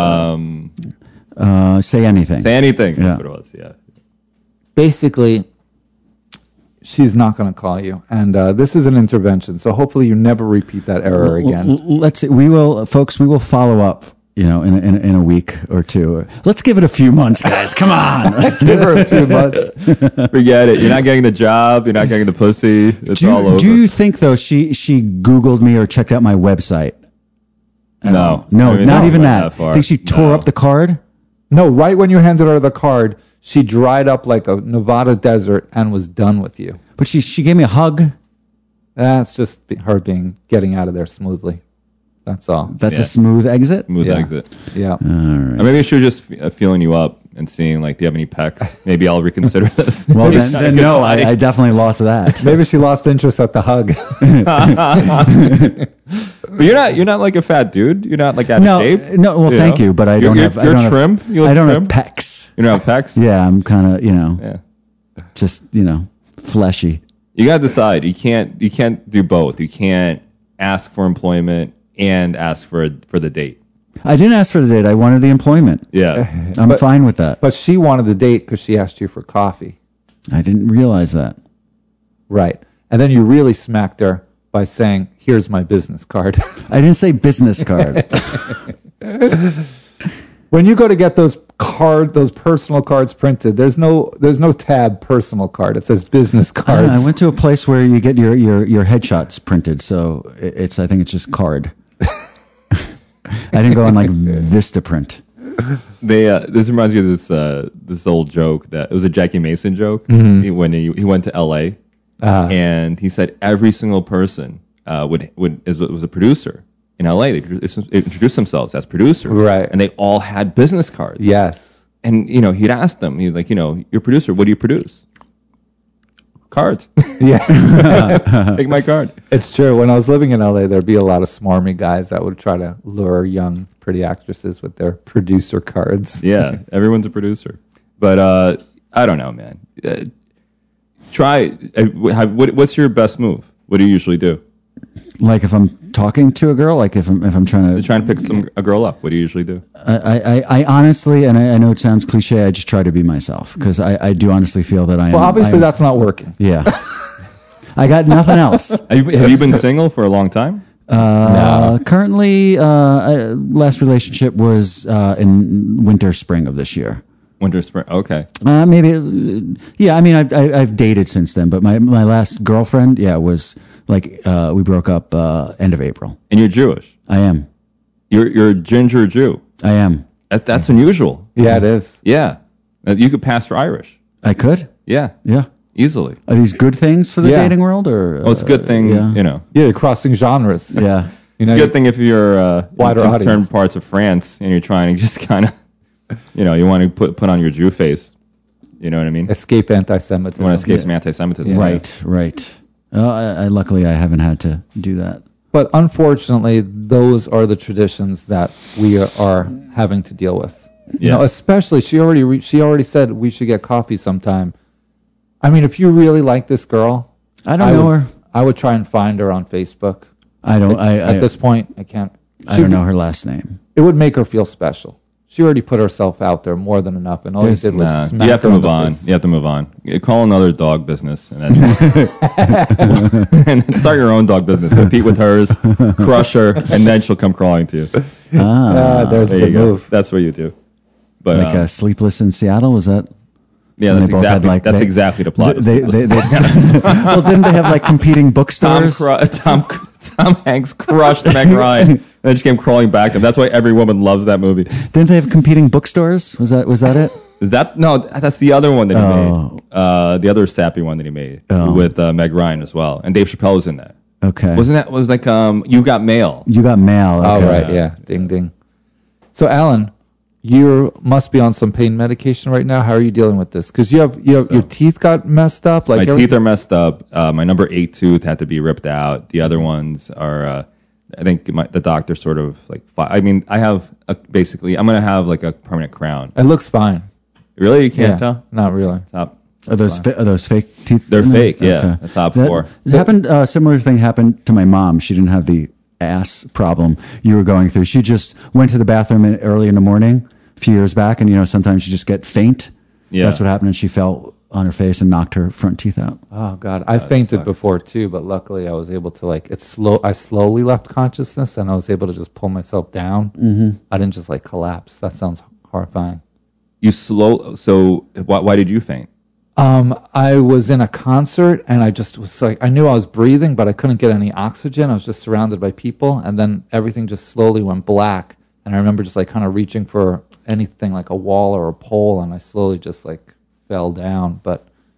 S3: Say Anything.
S7: Say anything.
S3: Yeah.
S7: That's what it was. Yeah.
S4: Basically, she's not going to call you. And this is an intervention. So hopefully you never repeat that error again.
S3: Let's see. We will, folks. We will follow up. You know, in a week or two. Let's give it a few months, guys. Come on.
S4: Give her a few months.
S7: Forget it. You're not getting the job. You're not getting the pussy. It's all over.
S3: Do you think though she Googled me or checked out my website?
S7: No.
S3: No,
S7: I mean,
S3: not
S7: no,
S3: even
S7: went
S3: that.
S7: far.
S3: Think she tore
S7: No.
S3: up the card?
S4: No, right when you handed her the card, she dried up like a Nevada desert and was done with you.
S3: But she gave me a hug.
S4: That's just her getting out of there smoothly. That's all.
S3: That's a smooth exit?
S7: Smooth exit.
S4: Yeah.
S7: Or maybe she was just feeling you up and seeing, like, do you have any pecs? Maybe I'll reconsider this.
S3: Well, then no, I definitely lost that.
S4: Maybe she lost interest at the hug.
S7: But you're not like a fat dude. You're not like out of shape.
S3: No, well, thank you, but I don't have.
S7: You're trim.
S3: I don't have pecs.
S7: You don't have pecs.
S3: Yeah, I'm kind of, just fleshy.
S7: You gotta decide. You can't do both. You can't ask for employment and ask for the date.
S3: I didn't ask for the date. I wanted the employment.
S7: Yeah,
S3: I'm fine with that.
S4: But she wanted the date because she asked you for coffee.
S3: I didn't realize that.
S4: Right. And then you really smacked her by saying, "Here's my business card."
S3: I didn't say business card.
S4: When you go to get those personal cards printed, there's no tab personal card. It says business cards.
S3: I went to a place where you get your headshots printed, so I think it's just card. I didn't go on like Vistaprint.
S7: This reminds me of this old joke that it was a Jackie Mason joke. When he went to L.A. And he said every single person was a producer in L.A. They introduced themselves as producers,
S4: right? And
S7: they all had business cards.
S4: Yes.
S7: And he'd ask them, he's like, you're a producer. What do you produce? Cards.
S4: Yeah.
S7: Take my card.
S4: It's true. When I was living in LA, there'd be a lot of smarmy guys that would try to lure young, pretty actresses with their producer cards.
S7: Yeah. Everyone's a producer. But I don't know, man. Try. What's your best move? What do you usually do?
S3: Like if I'm talking to a girl, like if I'm trying to
S7: pick a girl up, what do you usually do?
S3: I honestly, and I know it sounds cliche, I just try to be myself because I do honestly feel that I am.
S4: Well, obviously that's not working.
S3: Yeah. I got nothing else.
S7: Have you been single for a long time?
S3: No. Currently, last relationship was in winter, spring of this year.
S7: Winter, spring. Okay.
S3: Maybe. Yeah. I mean, I've dated since then, but my last girlfriend, was like we broke up end of April.
S7: And you're Jewish.
S3: I am.
S7: You're a ginger Jew.
S3: I am.
S7: That's unusual.
S4: Yeah, it is.
S7: Yeah. You could pass for Irish.
S3: I could.
S7: Yeah.
S3: Yeah.
S7: Easily.
S3: Are these good things for the dating world, or?
S7: Well, it's a good thing.
S3: Yeah.
S4: Yeah, crossing genres.
S3: Yeah.
S7: Good thing if you're
S4: wider
S7: in
S4: audience.
S7: certain parts of France and you're trying to just kind of, you want to put on your Jew face. You know what I mean?
S4: Escape anti-Semitism.
S7: You want to escape some anti-Semitism.
S3: Yeah. Right. Luckily, I haven't had to do that.
S4: But unfortunately, those are the traditions that we are having to deal with.
S7: Yeah.
S4: Especially she already said we should get coffee sometime. I mean, if you really like this girl,
S3: I don't know her.
S4: I would try and find her on Facebook.
S3: I don't.
S4: At this point, I can't.
S3: I don't know her last name.
S4: It would make her feel special. She already put herself out there more than enough, and all you did was smack
S7: you have to
S4: her
S7: move
S4: in the
S7: on.
S4: face.
S7: You have to move on. You call another dog business and then start your own dog business. Compete with hers, crush her, and then she'll come crawling to you.
S4: There's
S7: There
S4: the
S7: you go.
S4: move.
S7: That's what you do. But
S3: Like Sleepless in Seattle, was that?
S7: yeah,
S3: And
S7: that's
S3: they both had,
S7: exactly
S3: like,
S7: that's exactly the plot.
S3: They well, didn't they have like competing bookstores?
S7: Tom Hanks crushed Meg Ryan, and then she came crawling back to him. That's why every woman loves that movie.
S3: Didn't they have competing bookstores? Was that it?
S7: Is that no? That's the other one that he made. The other sappy one that he made with Meg Ryan as well, and Dave Chappelle was in that.
S3: Okay.
S7: Was like You Got Mail?
S3: You Got Mail.
S4: Oh,
S3: Okay.
S4: right, yeah. Ding, ding. So, Alan, you must be on some pain medication right now. How are you dealing with this? Because your teeth got messed up.
S7: My teeth are messed up. My number 8 tooth had to be ripped out. The other ones are, I think the doctor sort of like, I mean, I have basically, I'm going to have like a permanent crown.
S4: It looks fine.
S7: Really? You can't tell?
S4: Not really.
S7: Top.
S3: Are those fake teeth?
S7: They're
S3: in there?
S7: fake, yeah. The top 4.
S3: It happened. Similar thing happened to my mom. She didn't have the ass problem you were going through. She just went to the bathroom early in the morning a few years back, and sometimes you just get faint.
S7: Yeah.
S3: That's what happened, and she fell on her face and knocked her front teeth out.
S4: Oh God, I fainted before too, but luckily I was able to I slowly left consciousness, and I was able to just pull myself down. Mm-hmm. I didn't just collapse. That sounds horrifying.
S7: So why did you faint?
S4: I was in a concert, and I just was I knew I was breathing, but I couldn't get any oxygen. I was just surrounded by people, and then everything just slowly went black. And I remember just kind of reaching for anything like a wall or a pole, and I slowly just fell down. But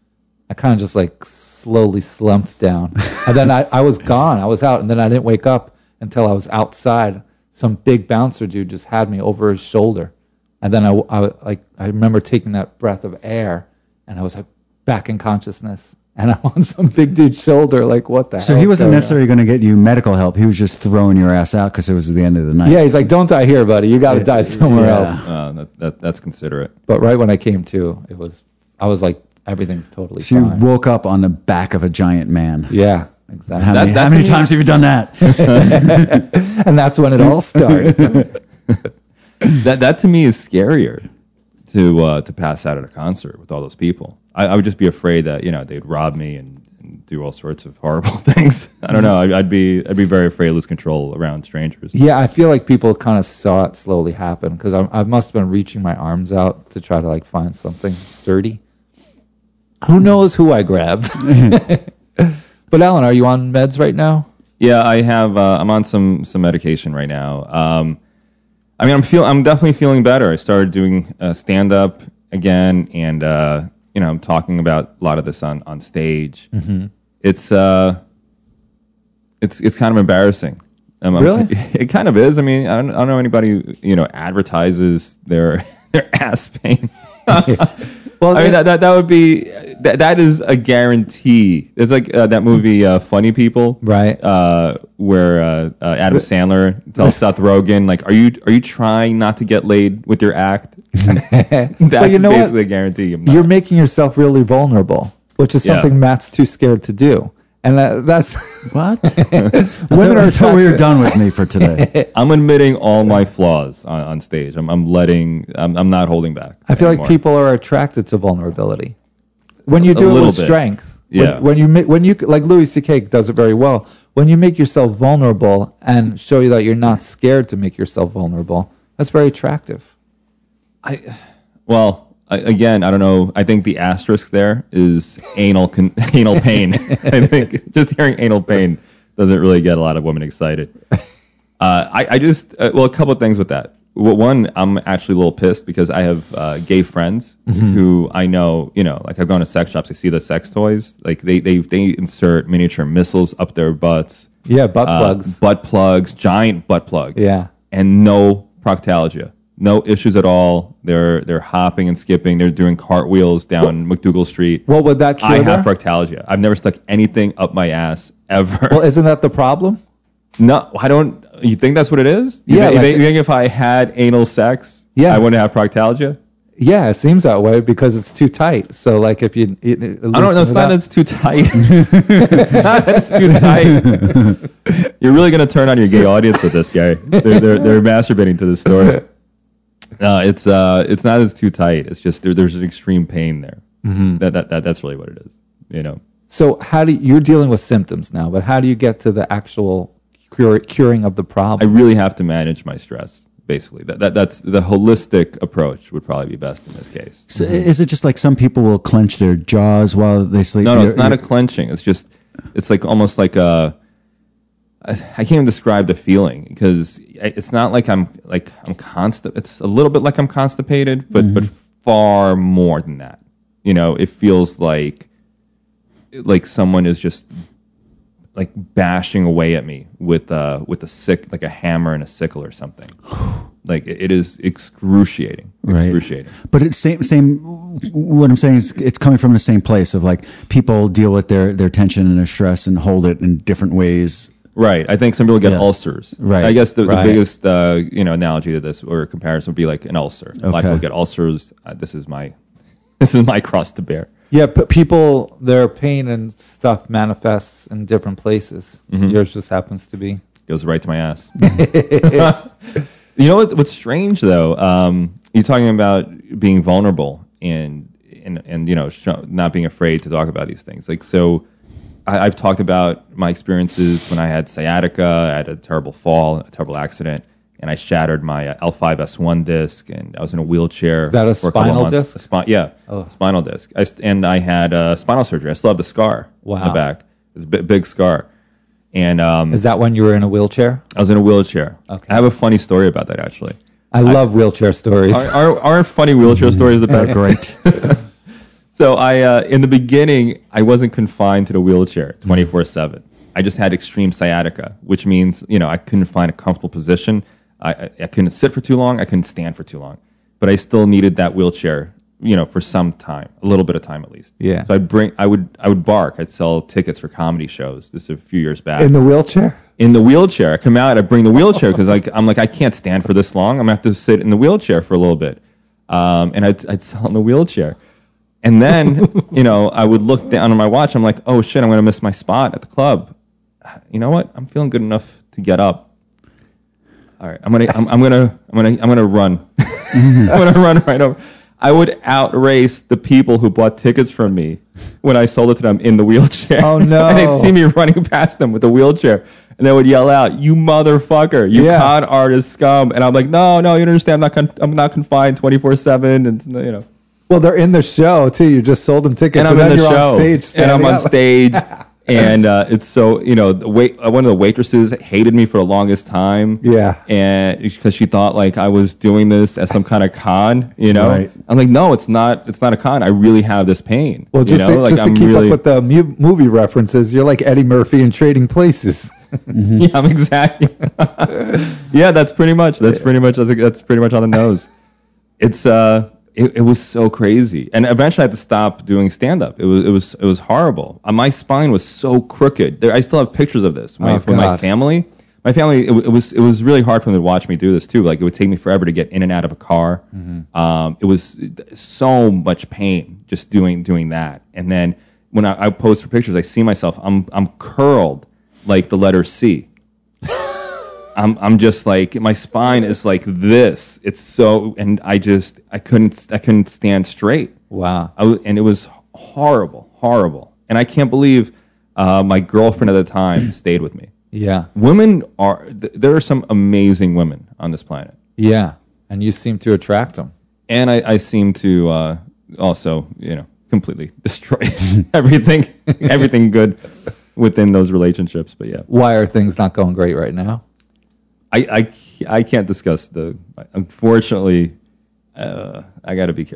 S4: I kind of just like slowly slumped down. And then I was gone. I was out. And then I didn't wake up until I was outside. Some big bouncer dude just had me over his shoulder. And then I remember taking that breath of air, and I was like back in consciousness. And I'm on some big dude's shoulder. Like, what the hell?
S3: So he wasn't necessarily going to get you medical help. He was just throwing your ass out because it was the end of the night.
S4: Yeah, he's like, don't die here, buddy. You got to die somewhere else.
S7: That's considerate.
S4: But right when I came to, I was like, everything's totally
S3: So
S4: fine.
S3: you woke up on the back of a giant man.
S4: Yeah, exactly.
S3: How many times have you done that?
S4: And that's when it all started.
S7: That to me is scarier to pass out at a concert with all those people. I would just be afraid that they'd rob me and do all sorts of horrible things. I don't know. I'd be very afraid to lose control around strangers.
S4: Yeah, I feel like people kind of saw it slowly happen because I must have been reaching my arms out to try to like find something sturdy. Who knows who I grabbed? But Alan, are you on meds right now?
S7: Yeah, I have. I'm on some medication right now. I'm definitely feeling better. I started doing stand up again, and I'm talking about a lot of this on stage. Mm-hmm. It's kind of embarrassing.
S4: Really?
S7: It kind of is. I mean, I don't know anybody advertises their ass pain.
S4: Well,
S7: I mean that would be that is a guarantee. It's like that movie Funny People,
S4: right?
S7: Where Adam Sandler tells Seth Rogen, like, "Are you trying not to get laid with your act?" That's basically a guarantee.
S4: You're making yourself really vulnerable, which is something Matt's too scared to do. And that's
S3: what
S4: women are.
S3: So we were done with me for today.
S7: I'm admitting all my flaws on stage. I'm not holding back.
S4: I feel like people are attracted to vulnerability when you do it with strength.
S7: Yeah.
S4: When you like Louis C.K. does it very well. When you make yourself vulnerable and show you that you're not scared to make yourself vulnerable, that's very attractive.
S7: Again, I don't know. I think the asterisk there is anal pain. I think just hearing anal pain doesn't really get a lot of women excited. A couple of things with that. One, I'm actually a little pissed because I have gay friends who I know, like I've gone to sex shops. I see the sex toys. Like they insert miniature missiles up their butts.
S4: Yeah, butt plugs,
S7: giant butt plugs.
S4: Yeah,
S7: and no proctalgia. No issues at all. They're hopping and skipping. They're doing cartwheels down McDougal Street.
S4: What would that cure?
S7: I have proctalgia. I've never stuck anything up my ass ever.
S4: Well, isn't that the problem?
S7: No, I don't. You think that's what it is? You think if I had anal sex, I wouldn't have proctalgia?
S4: Yeah, it seems that way because it's too tight. So, like, if you,
S7: I don't know. It's not that it's too tight. It's not that it's too tight. You're really going to turn on your gay audience with this guy. They're masturbating to this story. It's not as too tight. It's just there's an extreme pain there. Mm-hmm. That's really what it is.
S4: So you're dealing with symptoms now, but how do you get to the actual curing of the problem?
S7: I really have to manage my stress. Basically, that's the holistic approach would probably be best in this case.
S3: So is it just like some people will clench their jaws while they sleep?
S7: No, it's not a clenching. It's like almost like a. I can't even describe the feeling because it's not like I'm constant. It's a little bit like I'm constipated, but far more than that. It feels like someone is just like bashing away at me with a like a hammer and a sickle or something. Like it is excruciating.
S3: Right. But it's same. What I'm saying is, it's coming from the same place of like people deal with their tension and their stress and hold it in different ways.
S7: Right. I think some people get ulcers.
S3: Right.
S7: I guess the biggest analogy to this or comparison would be like an ulcer. A lot of people get ulcers. This is my cross to bear.
S4: Yeah, but people, their pain and stuff manifests in different places. Mm-hmm. Yours just happens to be.
S7: Goes right to my ass. You know what's strange though? You're talking about being vulnerable and not being afraid to talk about these things. Like so, I've talked about my experiences when I had sciatica. I had a terrible fall, a terrible accident, and I shattered my L5S1 disc, and I was in a wheelchair.
S4: Is that a spinal disc?
S7: Spinal disc. I had spinal surgery. I still have the scar on the back. It's a big scar. And
S4: is that when you were in a wheelchair?
S7: I was in a wheelchair. Okay. I have a funny story about that, actually.
S4: I love wheelchair stories.
S7: Aren't funny wheelchair stories the best?
S3: Great.
S7: So I, in the beginning, I wasn't confined to the wheelchair 24/7. I just had extreme sciatica, which means, I couldn't find a comfortable position. I couldn't sit for too long. I couldn't stand for too long. But I still needed that wheelchair, for some time, a little bit of time at least.
S4: Yeah.
S7: So I would bark. I'd sell tickets for comedy shows. This is a few years back.
S4: In the wheelchair?
S7: In the wheelchair. I come out, I bring the wheelchair because I'm like, I can't stand for this long. I'm going to have to sit in the wheelchair for a little bit. And I'd sell in the wheelchair. And then, I would look down on my watch. I'm like, oh shit, I'm going to miss my spot at the club. You know what? I'm feeling good enough to get up. All right, I'm gonna run. I'm gonna run right over. I would outrace the people who bought tickets from me when I sold it to them in the wheelchair.
S4: Oh no!
S7: And they'd see me running past them with the wheelchair, and they would yell out, "You motherfucker! You con artist scum!" And I'm like, "No, you don't understand. I'm not confined 24/7." And
S4: Well, they're in the show too. You just sold them tickets,
S7: and I'm
S4: then
S7: in the
S4: you're
S7: show,
S4: on stage,
S7: and I'm on
S4: up.
S7: stage. And it's so, one of the waitresses hated me for the longest time.
S4: Yeah.
S7: And because she thought like I was doing this as some kind of con,
S3: Right.
S7: I'm like, no, it's not a con. I really have this pain.
S4: Well, just to
S7: I'm
S4: keep
S7: really,
S4: up with the movie references, you're like Eddie Murphy in Trading Places.
S7: Yeah, I'm exactly. Yeah, that's pretty much on the nose. It's It was so crazy, and eventually I had to stop doing stand up. It was horrible. My spine was so crooked. I still have pictures of this. My family. My family. It was really hard for them to watch me do this too. Like it would take me forever to get in and out of a car. Mm-hmm. It was so much pain just doing that. And then when I post for pictures, I see myself. I'm curled like the letter C. I'm just like, my spine is like this. It's so, and I couldn't stand straight.
S4: Wow.
S7: And it was horrible. And I can't believe my girlfriend at the time stayed with me.
S4: Yeah.
S7: There are some amazing women on this planet.
S4: Yeah. And you seem to attract them.
S7: And I seem to also, completely destroy everything good within those relationships. But yeah.
S4: Why are things not going great right now?
S7: I can't discuss unfortunately, I got to be,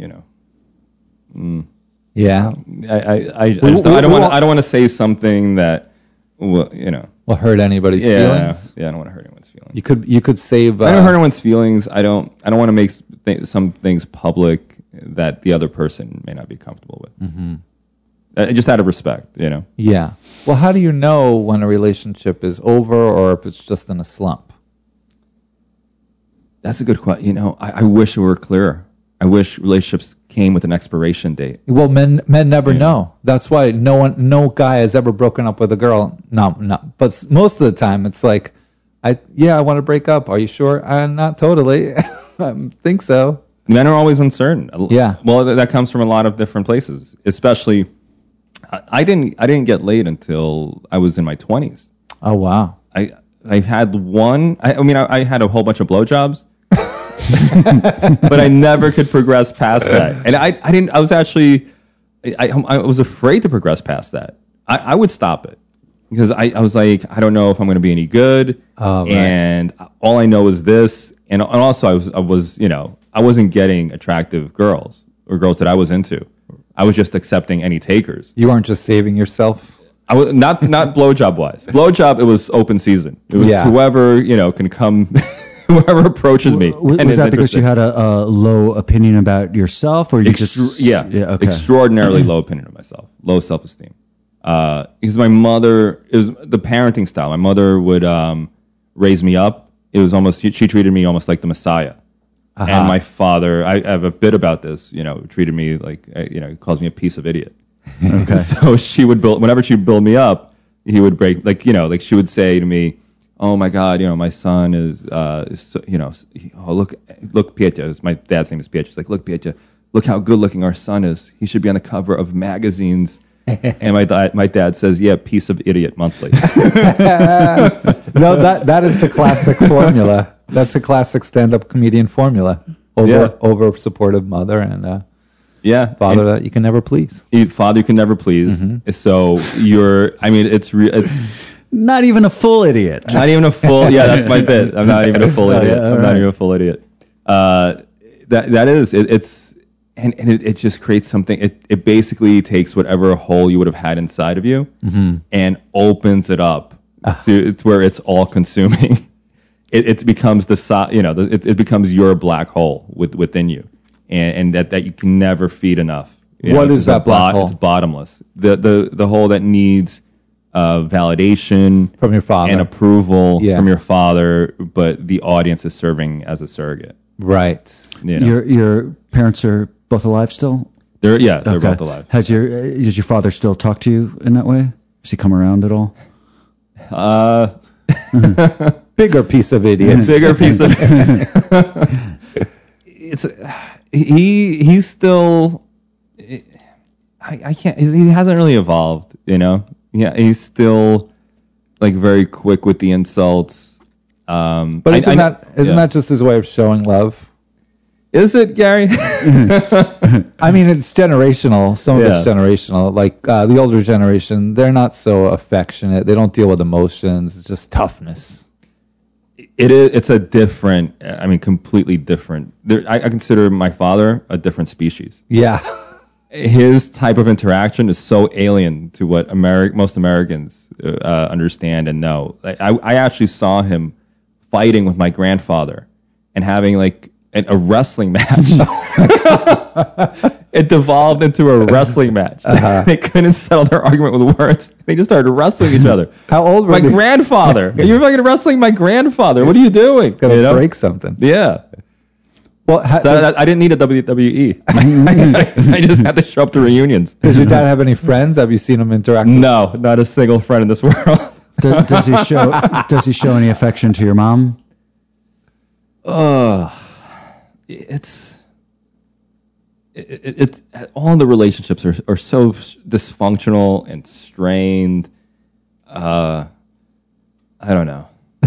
S4: Yeah.
S7: I don't want to say something that, will
S4: hurt anybody's feelings.
S7: Yeah, I don't want to hurt anyone's feelings.
S4: You could save.
S7: I don't hurt anyone's feelings. I don't want to make some things public that the other person may not be comfortable with. Mm-hmm. Just out of respect,
S4: Yeah. Well, how do you know when a relationship is over or if it's just in a slump?
S7: That's a good question. I wish it were clearer. I wish relationships came with an expiration date.
S4: Well, men never know. That's why no guy has ever broken up with a girl. No. But most of the time, it's like, I want to break up. Are you sure? Not totally. I think so.
S7: Men are always uncertain.
S4: Yeah.
S7: Well, that comes from a lot of different places, especially. I didn't get laid until I was in my 20s.
S4: Oh wow!
S7: I had one. I had a whole bunch of blowjobs, but I never could progress past that. And I didn't. I was actually. I was afraid to progress past that. I would stop it because I was like, I don't know if I'm going to be any good.
S4: Oh, right.
S7: And all I know is this. And also I was I wasn't getting attractive girls or girls that I was into. I was just accepting any takers.
S4: You weren't just saving yourself?
S7: I was not blowjob wise. Blowjob, it was open season. It was whoever, can come, whoever approaches me.
S3: Was that because you had a low opinion about yourself or you okay.
S7: Extraordinarily low opinion of myself, low self-esteem. Because my mother, it was the parenting style. My mother would raise me up. It was almost, she treated me almost like the Messiah. Uh-huh. And my father, I have a bit about this, treated me like, he calls me a piece of idiot. Okay. So she would whenever she would build me up, he would break, like she would say to me, oh my God, my son is, look, Pietro, my dad's name is Pietro. He's like, look, Pietro, look how good looking our son is. He should be on the cover of magazines. And my dad says, yeah, piece of idiot monthly.
S4: No, that is the classic formula. That's a classic stand-up comedian formula. Over supportive mother and father that you can never please.
S7: Father you can never please. Mm-hmm. So it's
S3: not even a full idiot.
S7: Not even a full. Yeah, that's my bit. I'm not even a full idiot. I'm not even a full idiot. That is it's. and it just creates something. It basically takes whatever hole you would have had inside of you and opens it up to where it's all consuming. It becomes it becomes your black hole within you, and that you can never feed enough.
S4: What is that black hole?
S7: It's bottomless. The hole that needs validation
S4: from your father
S7: and approval from your father, but the audience is serving as a surrogate.
S4: Right.
S3: Your parents are both alive still?
S7: They're both alive.
S3: Does your father still talk to you in that way? Does he come around at all?
S4: Bigger piece of idiot.
S7: Bigger piece of he's still I can't he hasn't really evolved, Yeah, he's still like very quick with the insults.
S4: But isn't that just his way of showing love?
S7: Is it, Gary?
S4: I mean, it's generational. Some of it's generational. Like the older generation, they're not so affectionate. They don't deal with emotions. It's just toughness.
S7: It is. It's a different. I mean, completely different. I consider my father a different species.
S4: Yeah.
S7: His type of interaction is so alien to what most Americans understand and know. I actually saw him fighting with my grandfather and having like a wrestling match. It devolved into a wrestling match. They couldn't settle their argument with words. They just started wrestling each other.
S4: How old were
S7: my grandfather? You're fucking wrestling my grandfather. What are you doing?
S4: Gonna break something.
S7: Yeah.
S4: Well,
S7: I didn't need a WWE. I just had to show up to reunions.
S4: Does your dad have any friends? Have you seen him interact?
S7: No, not a single friend in this world.
S3: Does he show any affection to your mom?
S7: It's all the relationships are so dysfunctional and strained. I don't know.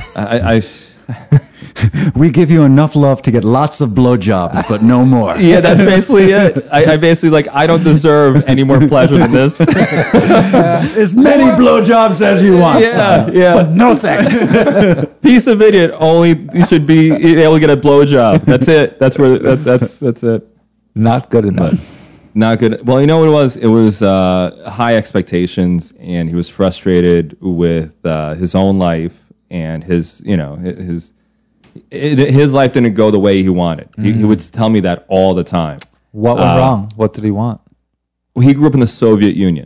S3: We give you enough love to get lots of blowjobs, but no more.
S7: Yeah, that's basically it. I basically I don't deserve any more pleasure than this.
S3: As many blowjobs as you want.
S7: Yeah.
S3: But no sex.
S7: Piece of idiot. Only you should be able to get a blowjob. That's it. That's where that's it.
S4: Not good enough.
S7: Not good. Well, you know what it was? It was high expectations, and he was frustrated with his own life and his life didn't go the way he wanted. He would tell me that all the time.
S4: What went wrong? What did he want?
S7: Well, he grew up in the Soviet Union,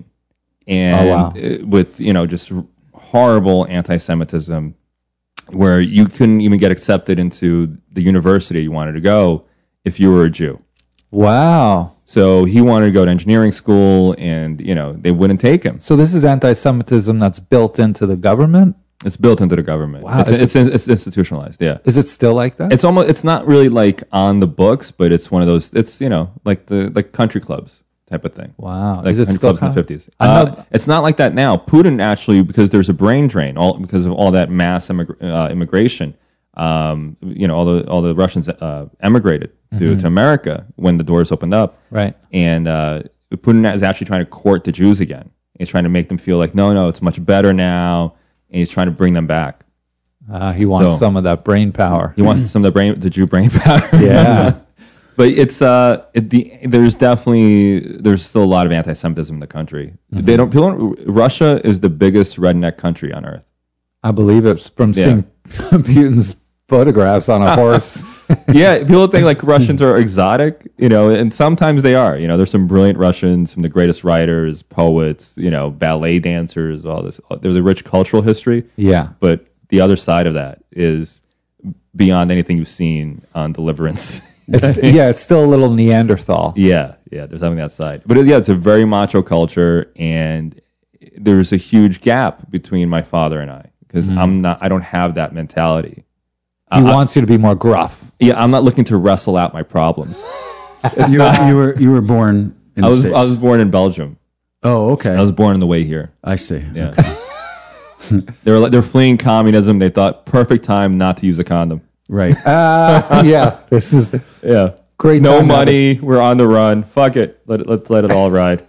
S7: and with just horrible anti-Semitism, where you couldn't even get accepted into the university you wanted to go if you were a Jew.
S4: Wow.
S7: So he wanted to go to engineering school, and they wouldn't take him.
S4: So this is anti-Semitism that's built into the government?
S7: It's built into the government.
S4: Wow.
S7: It's institutionalized. Yeah.
S4: Is it still like that?
S7: It's not really like on the books, but it's one of those. It's like country clubs type of thing.
S4: Wow.
S7: Like
S4: is it
S7: country
S4: still
S7: clubs in the 50s. It's not like that now. Putin actually, because there's a brain drain, because of all that mass immigration. All the Russians emigrated to America when the doors opened up.
S4: Right.
S7: And Putin is actually trying to court the Jews again. He's trying to make them feel like no, it's much better now. And he's trying to bring them back.
S4: He wants some of that brain power.
S7: He wants some of the Jew brain power.
S4: Yeah.
S7: But it's there's still a lot of anti-Semitism in the country. Russia is the biggest redneck country on earth.
S4: I believe it's from seeing Putin's photographs on a horse.
S7: Yeah, people think like Russians are exotic, and sometimes they are. There's some brilliant Russians, some of the greatest writers, poets, ballet dancers, all this. There's a rich cultural history.
S4: Yeah.
S7: But the other side of that is beyond anything you've seen on Deliverance.
S4: It's still a little Neanderthal.
S7: Yeah, there's something that side. But it's a very macho culture, and there's a huge gap between my father and I, because I don't have that mentality.
S4: He wants you to be more gruff.
S7: Yeah, I'm not looking to wrestle out my problems.
S3: You were born in the States.
S7: I was born in Belgium.
S3: Oh, okay.
S7: I was born on the way here.
S3: I see.
S7: Yeah. Okay. They're fleeing communism. They thought perfect time not to use a condom.
S3: Right.
S4: Yeah. This is great.
S7: No money. We're on the run. Fuck it. Let's let it all ride.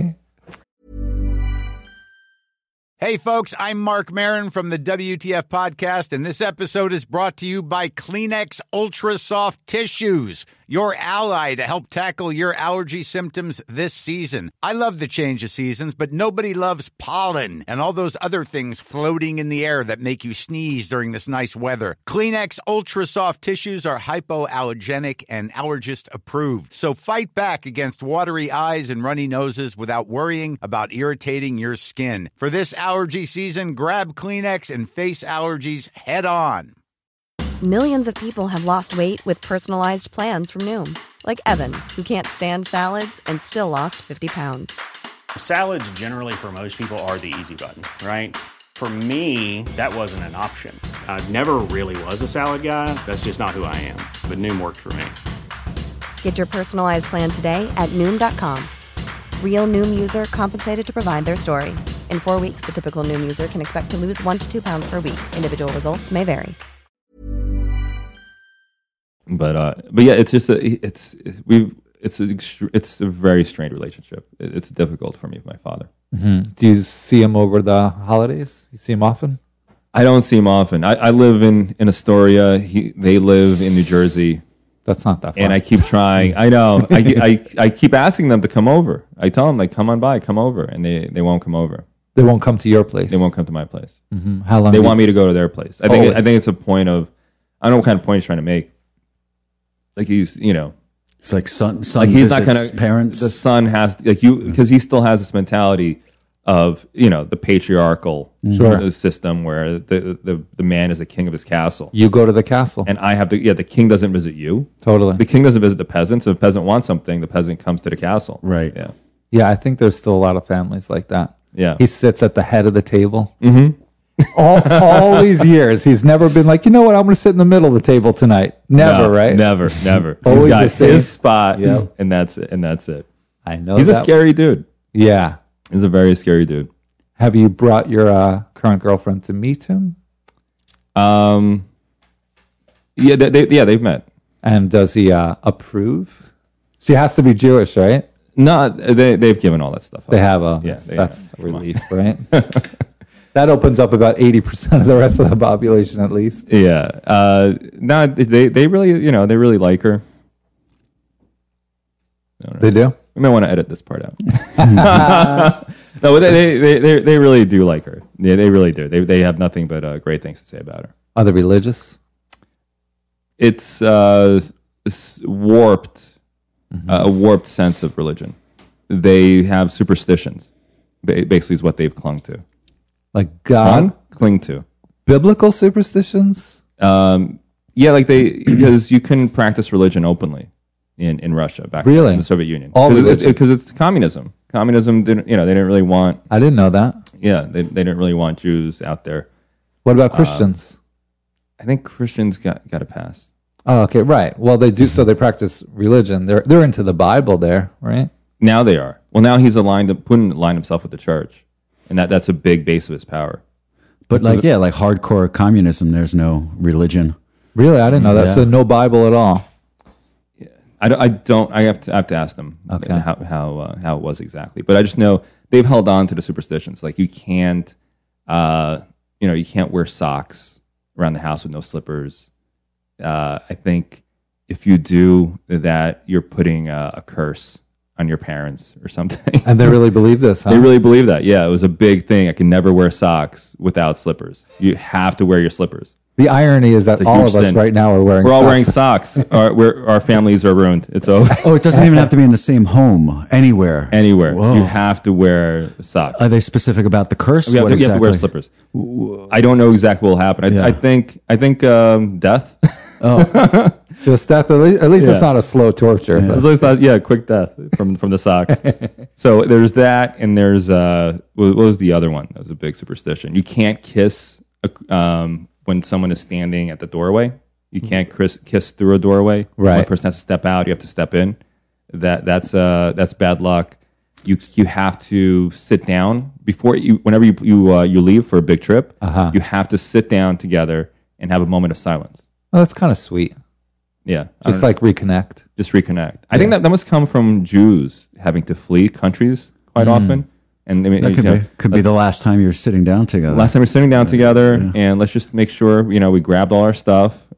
S8: Hey, folks, I'm Mark Maron from the WTF Podcast, and this episode is brought to you by Kleenex Ultra Soft Tissues, your ally to help tackle your allergy symptoms this season. I love the change of seasons, but nobody loves pollen and all those other things floating in the air that make you sneeze during this nice weather. Kleenex Ultra Soft Tissues are hypoallergenic and allergist approved. So fight back against watery eyes and runny noses without worrying about irritating your skin. For this allergy season, grab Kleenex and face allergies head on.
S2: Millions of people have lost weight with personalized plans from Noom. Like Evan, who can't stand salads and still lost 50 pounds.
S9: Salads generally for most people are the easy button, right? For me, that wasn't an option. I never really was a salad guy. That's just not who I am. But Noom worked for me.
S2: Get your personalized plan today at Noom.com. Real Noom user compensated to provide their story. In 4 weeks, the typical Noom user can expect to lose 1 to 2 pounds per week. Individual results may vary.
S7: But yeah, it's just it's a very strained relationship. It's difficult for me with my father.
S4: Mm-hmm. Do you see him over the holidays? You see him often?
S7: I don't see him often. I live in Astoria. They live in New Jersey.
S4: That's not that far.
S7: And I keep trying. I know. I keep asking them to come over. I tell them, like, come on by, come over, and they won't come over.
S4: They won't come to your place.
S7: They won't come to my place.
S4: Mm-hmm. How long?
S7: They want me to go to their place. I think it's a point of, I don't know what kind of point he's trying to make. Like he's,
S3: it's like son
S7: like he's not
S3: visits
S7: gonna.
S3: parents.
S7: The son has because he still has this mentality of the patriarchal system where the man is the king of his castle.
S4: You go to the castle,
S7: and I have to. Yeah, the king doesn't visit you.
S4: Totally.
S7: The king doesn't visit the peasant. So if the peasant wants something, the peasant comes to the castle.
S3: Right.
S7: Yeah.
S4: Yeah, I think there's still a lot of families like that.
S7: Yeah.
S4: He sits at the head of the table.
S7: Mm-hmm.
S4: all these years, he's never been like, I'm going to sit in the middle of the table tonight. Never,
S7: No,
S4: right?
S7: Never.
S4: Always
S7: He's got
S4: the same.
S7: his spot,
S4: Yep.
S7: and that's it.
S4: I know
S7: He's a scary dude.
S4: Yeah.
S7: He's a very scary dude.
S4: Have you brought your current girlfriend to meet him?
S7: Yeah, they've met.
S4: And does he approve? She has to be Jewish, right?
S7: No, they've given all that stuff up.
S4: They have a.
S7: Yeah,
S4: that's a relief, right? That opens up about 80% of the rest of the population, at least.
S7: Yeah. No, they really, they really like her.
S4: They do?
S7: We may want to edit this part out. No, but they really do like her. Yeah, they really do. They have nothing but great things to say about her.
S4: Are they religious?
S7: It's warped, a warped sense of religion. They have superstitions, basically is what they've clung to.
S4: Like God?
S7: Cling to.
S4: Biblical superstitions?
S7: Yeah, like because you couldn't practice religion openly in Russia back in the Soviet Union. Because it's communism. Communism didn't, they didn't really want.
S4: I didn't know that.
S7: Yeah, they didn't really want Jews out there.
S4: What about Christians?
S7: I think Christians got a pass.
S4: Oh, okay, right. Well, they do. So they practice religion. They're into the Bible there, right?
S7: Now they are. Well, now he's Putin aligned himself with the church, and that's a big base of his power.
S3: But like hardcore communism, there's no religion.
S4: Really, I didn't know that.
S3: Yeah.
S4: So no Bible at all.
S7: Yeah. I don't. I have to ask them
S4: okay.
S7: how it was exactly. But I just know they've held on to the superstitions. Like you can't, you can't wear socks around the house with no slippers. I think if you do that, you're putting a curse on your parents or something.
S4: And they really believe this, huh?
S7: They really believe that. Yeah, it was a big thing. I can never wear socks without slippers. You have to wear your slippers.
S4: The irony is that all of us right now are wearing socks.
S7: We're all wearing socks. Our families are ruined. It's over.
S3: Oh, it doesn't even have to be in the same home. Anywhere.
S7: Whoa. You have to wear socks.
S3: Are they specific about the curse?
S7: You have to wear slippers. I don't know exactly what will happen. I think death.
S4: Oh. Just death. At least it's not a slow torture.
S7: Yeah. At least not, quick death from the socks. So there's that, and there's what was the other one? That was a big superstition. You can't kiss when someone is standing at the doorway. You can't kiss through a doorway.
S4: Right.
S7: One person has to step out. You have to step in. That's bad luck. You have to sit down whenever you leave for a big trip. You have to sit down together and have a moment of silence.
S4: Oh, that's kind of sweet.
S7: Yeah.
S4: Just like reconnect.
S7: Just reconnect. I think that must come from Jews having to flee countries quite often. And
S3: that could be the last time you're sitting down together.
S7: Last time we're sitting down together, and let's just make sure we grabbed all our stuff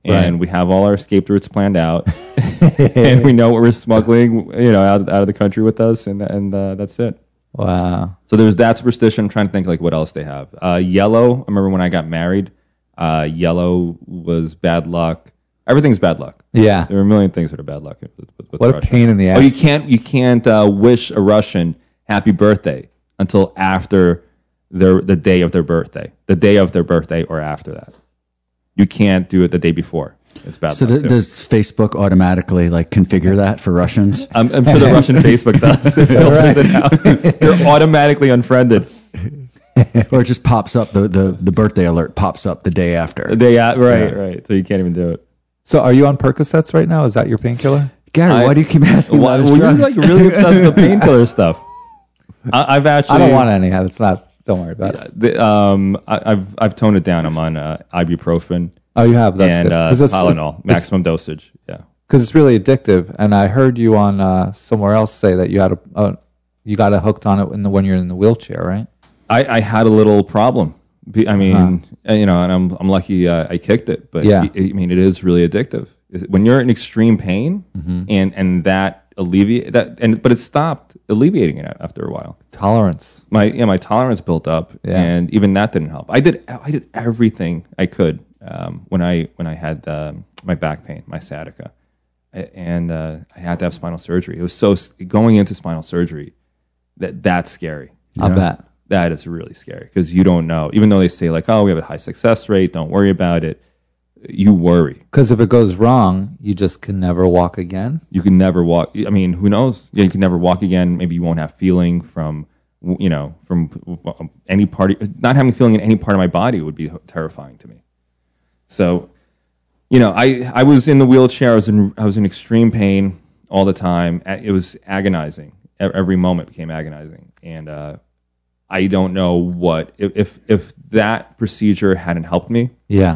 S7: and we have all our escape routes planned out, and we know what we're smuggling, out of the country with us, and that's it.
S4: Wow.
S7: So there's that superstition. I'm trying to think like what else they have. Yellow. I remember when I got married, yellow was bad luck. Everything's bad luck.
S4: Yeah.
S7: There are a million things that are bad luck with
S4: What
S7: Russia.
S4: a pain in the ass.
S7: Oh, you can't wish a Russian happy birthday until after the day of their birthday or after that. You can't do it the day before. It's bad
S3: So
S7: luck.
S3: does Facebook automatically configure that for Russians?
S7: I'm sure the Russian Facebook does. It filters it out. You're automatically unfriended.
S3: Or it just pops up, the birthday alert pops up the day after.
S7: Right. So you can't even do it.
S4: So are you on Percocets right now? Is that your painkiller?
S3: Gary, why do you keep asking about his
S7: You're
S3: drugs?
S7: really obsessed with the painkiller stuff. I've actually.
S4: I don't want any. It's not. Don't worry about it.
S7: I've toned it down. I'm on ibuprofen.
S4: Oh, you have. That's
S7: and
S4: good. 'Cause it's-
S7: Tylenol, maximum dosage. Yeah,
S4: because it's really addictive. And I heard you on somewhere else say that you had you got hooked on it when you're in the wheelchair, right?
S7: I had a little problem. I mean, and I'm lucky I kicked it. But
S4: Yeah.
S7: it is really addictive. When you're in extreme pain, and that alleviate that, but it stopped alleviating it after a while.
S4: Tolerance.
S7: My tolerance built up,
S4: Yeah.
S7: and even that didn't help. I did everything I could when I had my back pain, my sciatica, and I had to have spinal surgery. It was going into spinal surgery. That's scary.
S4: I bet.
S7: That is really scary because you don't know. Even though they say we have a high success rate, don't worry about it. You worry.
S4: Because if it goes wrong, you just can never walk again.
S7: You can never walk. I mean, who knows? Yeah, you can never walk again. Maybe you won't have feeling from any part. Not having feeling in any part of my body would be terrifying to me. So, I was in the wheelchair. I was in extreme pain all the time. It was agonizing. Every moment became agonizing, and I don't know what if that procedure hadn't helped me.
S4: Yeah.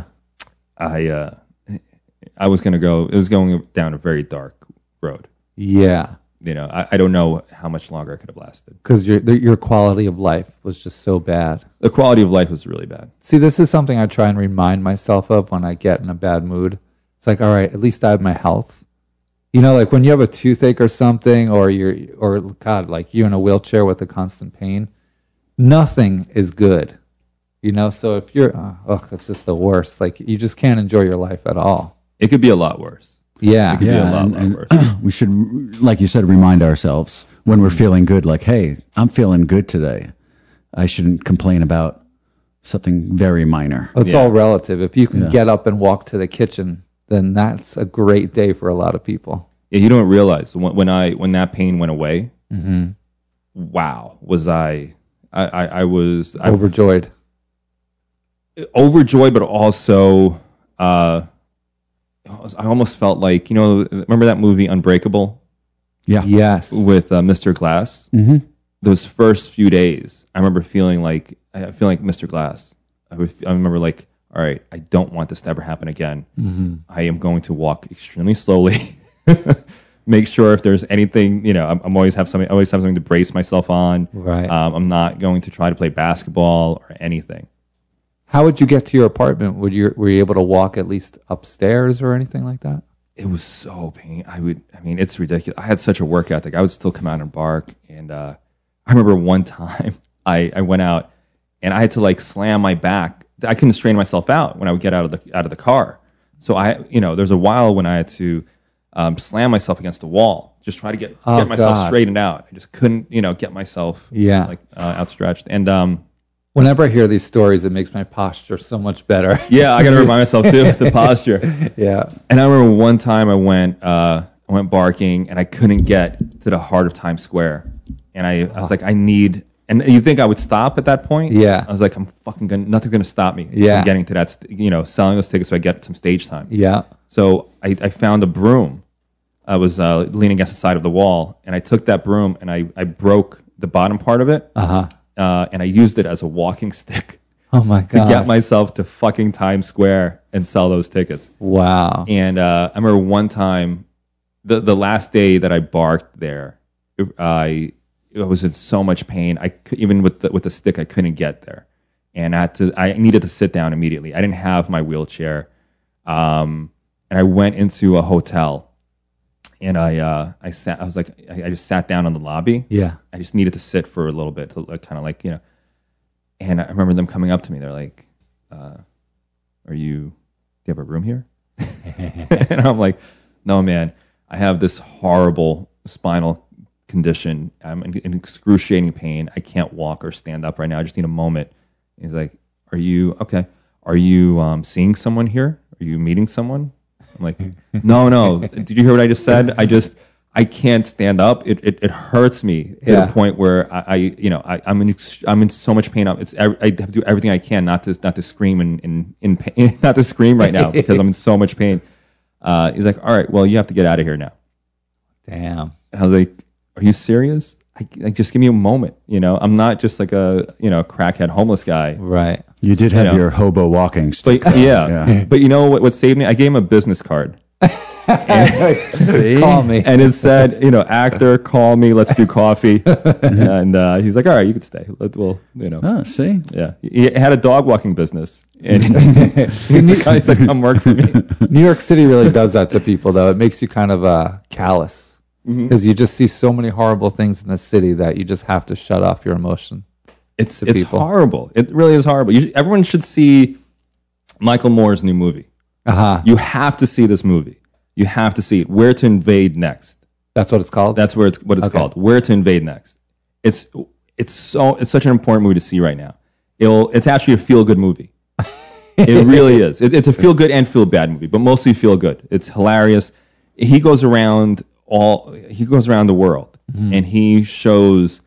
S7: I was going to go. It was going down a very dark road.
S4: Yeah.
S7: I don't know how much longer I could have lasted.
S4: Because your quality of life was just so bad.
S7: The quality of life was really bad.
S4: See, this is something I try and remind myself of when I get in a bad mood. It's like, all right, at least I have my health. Like when you have a toothache or something, or you're in a wheelchair with a constant pain, nothing is good. So if you're, it's just the worst. You just can't enjoy your life at all.
S7: It could be a lot worse.
S4: Yeah.
S7: It could be a lot worse.
S3: We should, like you said, remind ourselves when we're feeling good, hey, I'm feeling good today. I shouldn't complain about something very minor.
S4: It's all relative. If you can get up and walk to the kitchen, then that's a great day for a lot of people.
S7: Yeah, you don't realize when that pain went away. Mm-hmm. Wow, was I was
S4: overjoyed.
S7: Overjoyed, but also I almost felt like remember that movie Unbreakable?
S3: Yeah.
S4: Yes.
S7: With Mr. Glass.
S3: Mm-hmm.
S7: Those first few days, I remember feeling like Mr. Glass. I remember all right, I don't want this to ever happen again. Mm-hmm. I am going to walk extremely slowly. Make sure if there's anything, I'm always have something to brace myself on.
S4: Right.
S7: I'm not going to try to play basketball or anything.
S4: How would you get to your apartment? Were you able to walk at least upstairs or anything like that?
S7: It was so painful. It's ridiculous. I had such a work ethic. I would still come out and bark. And I remember one time I went out and I had to slam my back. I couldn't strain myself out when I would get out of the car. So there's a while when I had to slam myself against the wall, just try to get myself straightened out. I just couldn't, get myself outstretched. And
S4: whenever I hear these stories, it makes my posture so much better.
S7: Yeah, I got to remind myself too the posture.
S4: Yeah.
S7: And I remember one time I went barking and I couldn't get to the heart of Times Square, and I was like, I need. And you think I would stop at that point?
S4: Yeah.
S7: I was like, nothing's gonna stop me
S4: from
S7: getting to that. Selling those tickets so I get some stage time.
S4: Yeah.
S7: So I found a broom. I was leaning against the side of the wall, and I took that broom and I broke the bottom part of it. And I used it as a walking stick.
S4: Oh my God.
S7: To get myself to fucking Times Square and sell those tickets.
S4: Wow.
S7: And I remember one time, the last day that I barked there, I was in so much pain. Even with the stick, I couldn't get there, and I needed to sit down immediately. I didn't have my wheelchair. and I went into a hotel, and I just sat down in the lobby.
S4: Yeah.
S7: I just needed to sit for a little bit to kind of like, you know, and I remember them coming up to me. They're like, do you have a room here? And I'm like, no, man, I have this horrible spinal condition. I'm in excruciating pain. I can't walk or stand up right now. I just need a moment. He's like, are you seeing someone here? Are you meeting someone? I'm like, no. Did you hear what I just said? I can't stand up. It hurts me to the point where I'm in so much pain. I have to do everything I can not to scream in pain, not to scream right now because I'm in so much pain. He's like, all right, well, you have to get out of here now.
S4: Damn.
S7: And I was like, are you serious? Just give me a moment. You know, I'm not just like a crackhead homeless guy.
S4: Right.
S3: You did have your hobo walking stick.
S7: But, yeah. But you know what saved me? I gave him a business card.
S4: See? Call me.
S7: And it said, actor, call me, let's do coffee. And he's like, all right, you can stay.
S3: Oh, see?
S7: Yeah. He had a dog walking business. And he's like, come work for me.
S4: New York City really does that to people, though. It makes you kind of callous because you just see so many horrible things in the city that you just have to shut off your emotion.
S7: It's horrible. It really is horrible. Everyone should see Michael Moore's new movie. You have to see this movie. You have to see it. Where to Invade Next.
S4: That's what it's called?
S7: That's what it's called. Where to Invade Next. It's such an important movie to see right now. It's actually a feel-good movie. It really is. It's a feel-good and feel-bad movie, but mostly feel-good. It's hilarious. He goes around the world, and he shows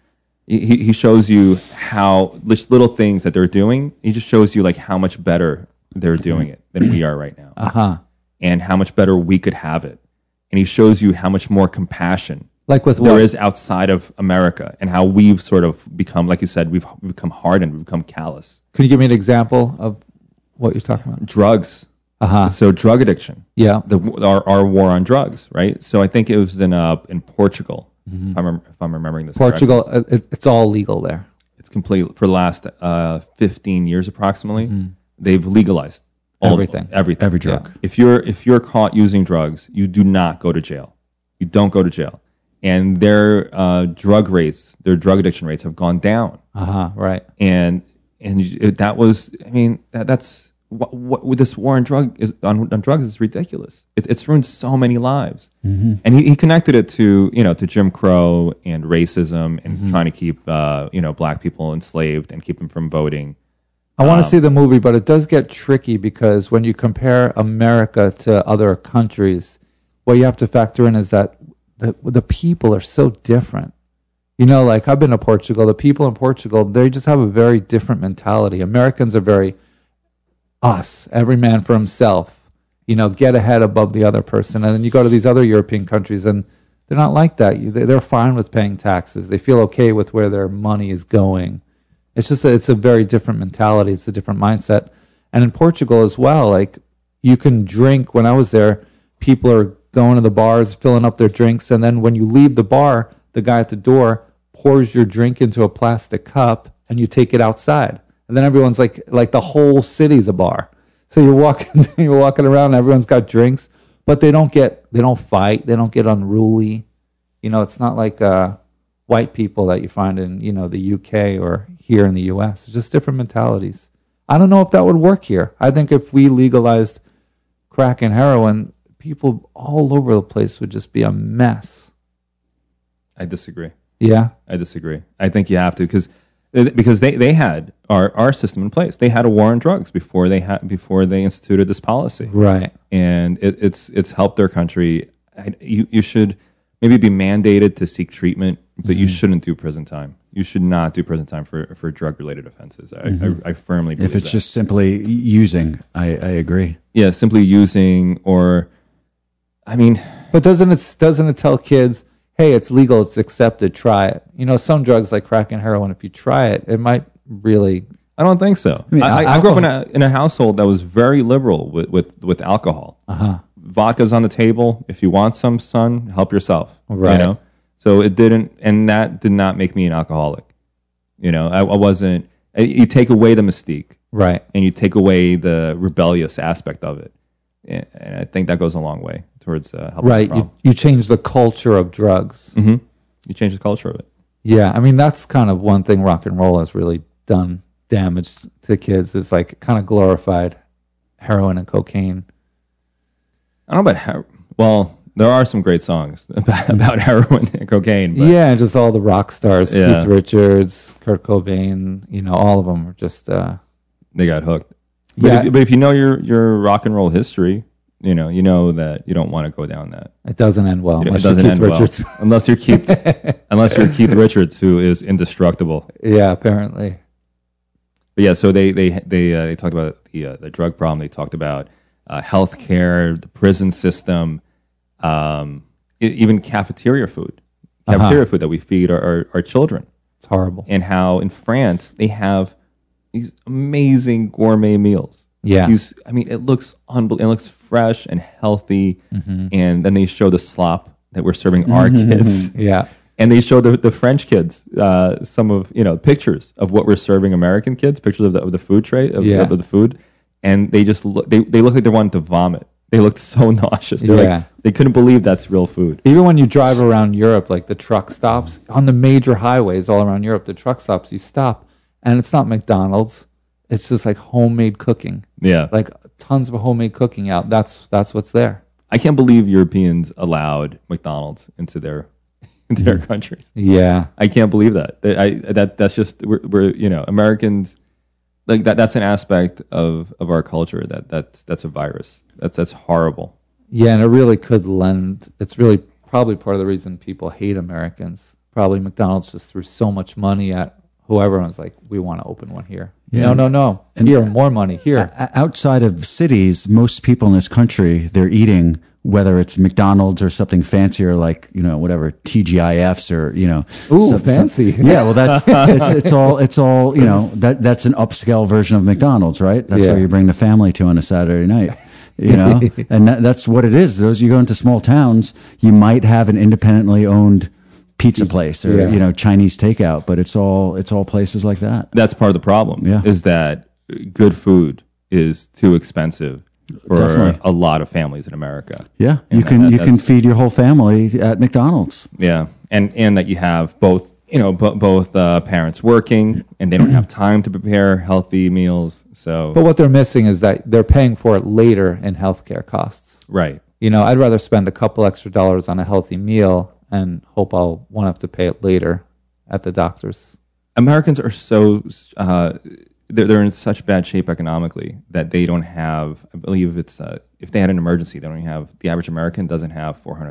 S7: you how little things that they're doing. He just shows you like how much better they're doing it than we are right now, and how much better we could have it. And he shows you how much more compassion there is outside of America, and how we've sort of become, like you said, we've become hardened, we've become callous.
S4: Could you give me an example of what you're talking about?
S7: Drugs. So drug addiction.
S4: Yeah.
S7: Our war on drugs, right? So I think it was in Portugal, if I'm remembering this
S4: Portugal,
S7: correctly.
S4: it's all legal there.
S7: It's complete for the last 15 years approximately. They've legalized everything,
S3: every drug.
S7: Yeah. If you're caught using drugs, you do not go to jail. You don't go to jail, and their drug addiction rates have gone down.
S4: Right.
S7: And that was, that's what with this war on drugs is ridiculous. It's ruined so many lives. And he connected it to Jim Crow and racism and trying to keep black people enslaved and keep them from voting.
S4: I want to see the movie, but it does get tricky because when you compare America to other countries, what you have to factor in is that the people are so different. Like I've been to Portugal. The people in Portugal, they just have a very different mentality. Americans are very us, every man for himself, get ahead above the other person. And then you go to these other European countries and they're not like that. They're fine with paying taxes. They feel okay with where their money is going. It's just that it's a very different mentality. It's a different mindset. And in Portugal as well, like you can drink. When I was there, people are going to the bars, filling up their drinks. And then when you leave the bar, the guy at the door pours your drink into a plastic cup and you take it outside. And then everyone's like the whole city's a bar. So you're walking around, everyone's got drinks, but they don't fight, they don't get unruly. It's not like white people that you find in, the UK or here in the US. It's just different mentalities. I don't know if that would work here. I think if we legalized crack and heroin, people all over the place would just be a mess.
S7: I disagree.
S4: Yeah?
S7: I disagree. I think you have to because they had our system in place. They had a war on drugs before they instituted this policy.
S4: Right.
S7: And it's helped their country. You should maybe be mandated to seek treatment, but you shouldn't do prison time. You should not do prison time for drug-related offenses. I firmly believe
S3: if it's just simply using, I agree.
S7: Yeah, simply using
S4: But doesn't it tell kids, hey, it's legal, it's accepted, try it. Some drugs like crack and heroin, if you try it, it might really...
S7: I don't think so. I grew up in a household that was very liberal with alcohol. Vodka's on the table. If you want some, son, help yourself.
S4: Right.
S7: So it didn't, and that did not make me an alcoholic. I wasn't. You take away the mystique,
S4: right,
S7: and you take away the rebellious aspect of it. and I think that goes a long way towards helping.
S4: Right. You change the culture of drugs.
S7: Mm-hmm. You change the culture of it.
S4: Yeah. I mean, that's kind of one thing rock and roll has really done damage to kids, is like kind of glorified heroin and cocaine.
S7: I don't know about well, there are some great songs about heroin and cocaine. But
S4: Yeah, and just all the rock stars,
S7: Yeah.
S4: Keith Richards, Kurt Cobain, all of them are just...
S7: they got hooked. But,
S4: Yeah.
S7: if you know your rock and roll history, you know that you don't want to go down that.
S4: It doesn't end well
S7: It
S4: unless
S7: doesn't
S4: you're Keith
S7: end
S4: Richards.
S7: well unless you're Keith Richards, who is indestructible.
S4: Yeah, apparently.
S7: But yeah, so they talked about the drug problem. They talked about healthcare, the prison system, even cafeteria food that we feed our children.
S4: It's horrible.
S7: And how in France they have these amazing gourmet meals.
S4: Yeah.
S7: It looks unbelievable. It looks fresh and healthy.
S4: Mm-hmm.
S7: And then they show the slop that we're serving our kids.
S4: Yeah.
S7: And they show the French kids some of pictures of what we're serving American kids, pictures of the food tray of the food, and they just look like they wanted to vomit. They looked so nauseous. They're they couldn't believe that's real food.
S4: Even when you drive around Europe, like the truck stops on the major highways all around Europe, the truck stops, you stop, and it's not McDonald's. It's just like homemade cooking.
S7: Yeah,
S4: like tons of homemade cooking out. That's what's there.
S7: I can't believe Europeans allowed McDonald's into their countries.
S4: Yeah,
S7: I can't believe that. That's just we're Americans, like that's an aspect of our culture that's a virus. That's horrible.
S4: Yeah, and it really could lend. It's really probably part of the reason people hate Americans. Probably McDonald's just threw so much money at whoever and was like, we want to open one here.
S3: Yeah.
S4: No. And here, more money here.
S3: Outside of cities, most people in this country, they're eating, whether it's McDonald's or something fancier like, whatever, TGIFs or,
S4: Ooh, fancy.
S3: Yeah, well, that's, it's all, that's an upscale version of McDonald's, right? That's where you bring the family to on a Saturday night. And that's what it is. Those, you go into small towns, you might have an independently owned pizza place or Chinese takeout, but it's all places like that.
S7: That's part of the problem.
S3: Yeah.
S7: Is that good food is too expensive for
S3: Definitely.
S7: a lot of families in America.
S3: Yeah,
S7: And
S3: you can feed your whole family at McDonald's.
S7: Yeah, and that you have both parents working and they don't have time to prepare healthy meals. So,
S4: But what they're missing is that they're paying for it later in healthcare costs.
S7: right.
S4: I'd rather spend a couple extra dollars on a healthy meal and hope I'll won't have to pay it later at the doctor's.
S7: Americans are so they're in such bad shape economically that they don't have. I believe it's if they had an emergency, they don't have. The average American doesn't have $400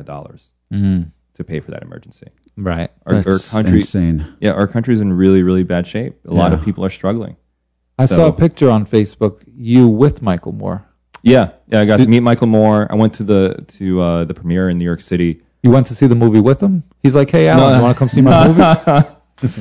S7: to pay for that emergency.
S4: Right.
S7: Our country,
S3: insane.
S7: Yeah, our country's in really, really bad shape. A lot of people are struggling.
S4: I saw a picture on Facebook, you with Michael Moore.
S7: Yeah. I got to meet Michael Moore. I went to the premiere in New York City.
S4: You went to see the movie with him? He's like, hey, Alan, you want to come see my movie?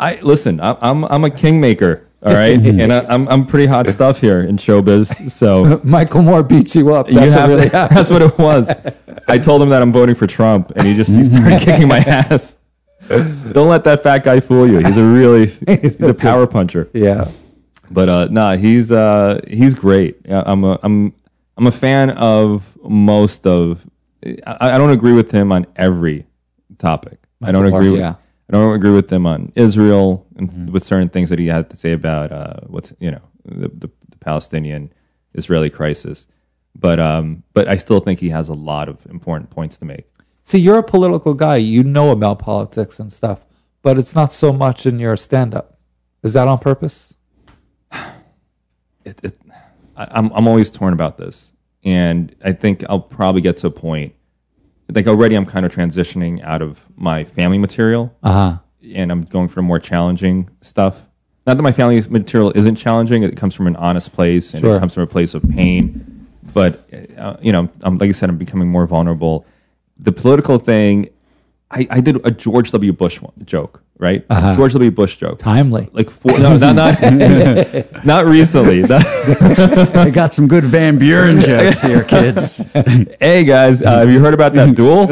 S7: I'm a kingmaker. All right, and I'm pretty hot stuff here in showbiz. So
S4: Michael Moore beat you up.
S7: That's what it was. I told him that I'm voting for Trump, and he started kicking my ass. Don't let that fat guy fool you. He's a power puncher.
S4: Yeah,
S7: but he's great. I'm a fan of most of. I don't agree with him on every topic. I don't agree with him on Israel and with certain things that he had to say about the Palestinian Israeli crisis. But I still think he has a lot of important points to make.
S4: See, you're a political guy. You know about politics and stuff, but it's not so much in your stand-up. Is that on purpose?
S7: I'm always torn about this, and I think I'll probably get to a point. Like already, I'm kind of transitioning out of my family material, and I'm going for more challenging stuff. Not that my family material isn't challenging; it comes from an honest place, and it comes from a place of pain. But I'm like I said, I'm becoming more vulnerable. The political thing, I did a George W. Bush joke, right? George W. Bush joke,
S4: timely.
S7: Like not recently.
S3: I got some good Van Buren jokes here, kids.
S7: Hey guys, have you heard about that duel?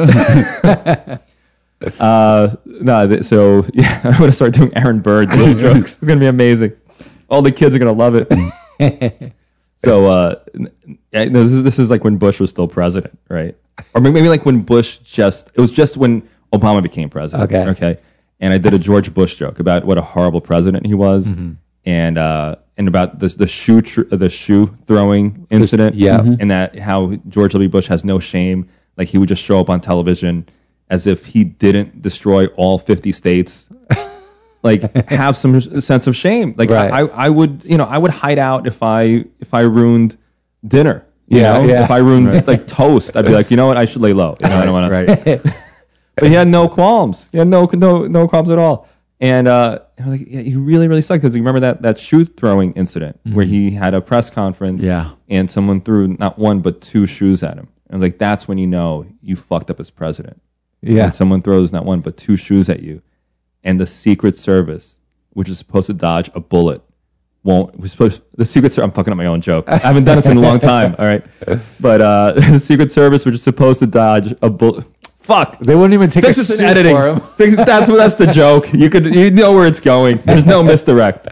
S7: So yeah, I'm gonna start doing Aaron Burr duel jokes. It's gonna be amazing. All the kids are gonna love it. So Yeah, no, this is like when Bush was still president, right? Or maybe like when Bush it was just when Obama became president. Okay. And I did a George Bush joke about what a horrible president he was, and about the shoe throwing incident, and that how George W. Bush has no shame. Like he would just show up on television as if he didn't destroy all 50 states. Like have some sense of shame. Like I would hide out if I ruined dinner. You know? If I ruined like toast, I'd be like, you know what, I should lay low. You know, I don't want to. But he had no qualms. He had no qualms at all. And I was like, yeah, he really, really sucked. Because you remember that shoe throwing incident where he had a press conference and someone threw not one but two shoes at him. And I was like, that's when you know you fucked up as president. Yeah. When someone throws not one but two shoes at you. And the Secret Service, which is supposed to dodge a bullet, the Secret Service, I'm fucking up my own joke. I haven't done this in a long time, all right? But the Secret Service, which is supposed to dodge a bullet. Fuck.
S4: They wouldn't even take a shoe
S7: editing
S4: for him.
S7: That's the joke. You know where it's going. There's no misdirect.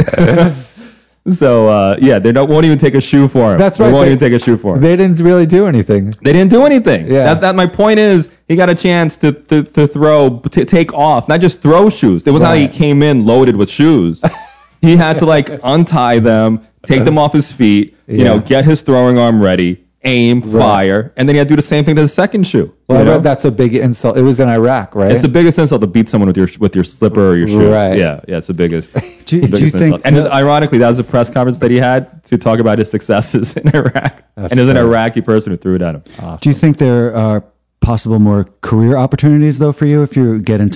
S7: So, they won't even take a shoe for him.
S4: That's right.
S7: They won't even take a shoe for him.
S4: They didn't really do anything.
S7: They didn't do anything.
S4: Yeah.
S7: That my point is, he got a chance to take off, not just throw shoes. It wasn't how he came in loaded with shoes. He had to like untie them, take them off his feet, get his throwing arm ready, aim, fire, and then he had to do the same thing to the second shoe.
S4: Well, I read that's a big insult. It was in Iraq, right?
S7: It's the biggest insult to beat someone with your slipper or your shoe. Right. Yeah, it's the biggest.
S3: Do you think?
S7: And ironically, that was a press conference that he had to talk about his successes in Iraq. And there's an Iraqi person who threw it at him.
S3: Awesome. Do you think there are possible more career opportunities though for you if you get into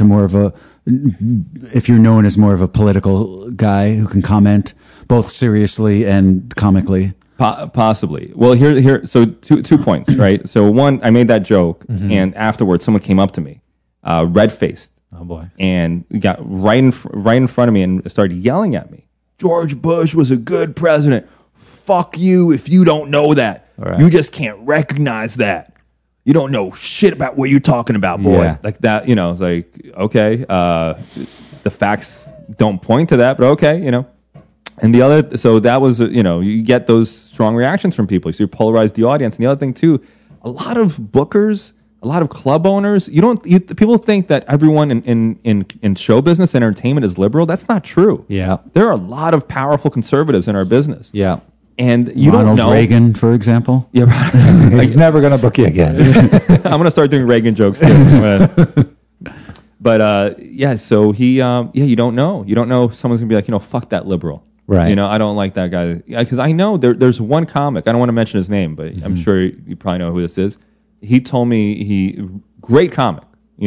S3: if you're known as more of a political guy who can comment both seriously and comically?
S7: Possibly. Well, here. So two points, right? So one, I made that joke, and afterwards, someone came up to me, red-faced.
S4: Oh boy!
S7: And got right in front of me and started yelling at me. George Bush was a good president. Fuck you if you don't know that. Right. You just can't recognize that. You don't know shit about what you're talking about, boy. Yeah. Like that, it's like, okay, the facts don't point to that, but okay, And the other, so that was, you get those strong reactions from people. So you polarize the audience. And the other thing too, a lot of bookers, a lot of club owners, people think that everyone in show business and entertainment is liberal. That's not true.
S4: Yeah.
S7: There are a lot of powerful conservatives in our business.
S4: Yeah.
S7: And you
S3: Ronald
S7: don't know.
S3: Reagan, for example.
S7: Yeah,
S4: he's never going to book you again.
S7: I'm going to start doing Reagan jokes too. But so he, you don't know. You don't know if someone's going to be like, fuck that liberal.
S4: Right.
S7: I don't like that guy. Because I know there's one comic. I don't want to mention his name, but I'm sure you probably know who this is. He told me great comic,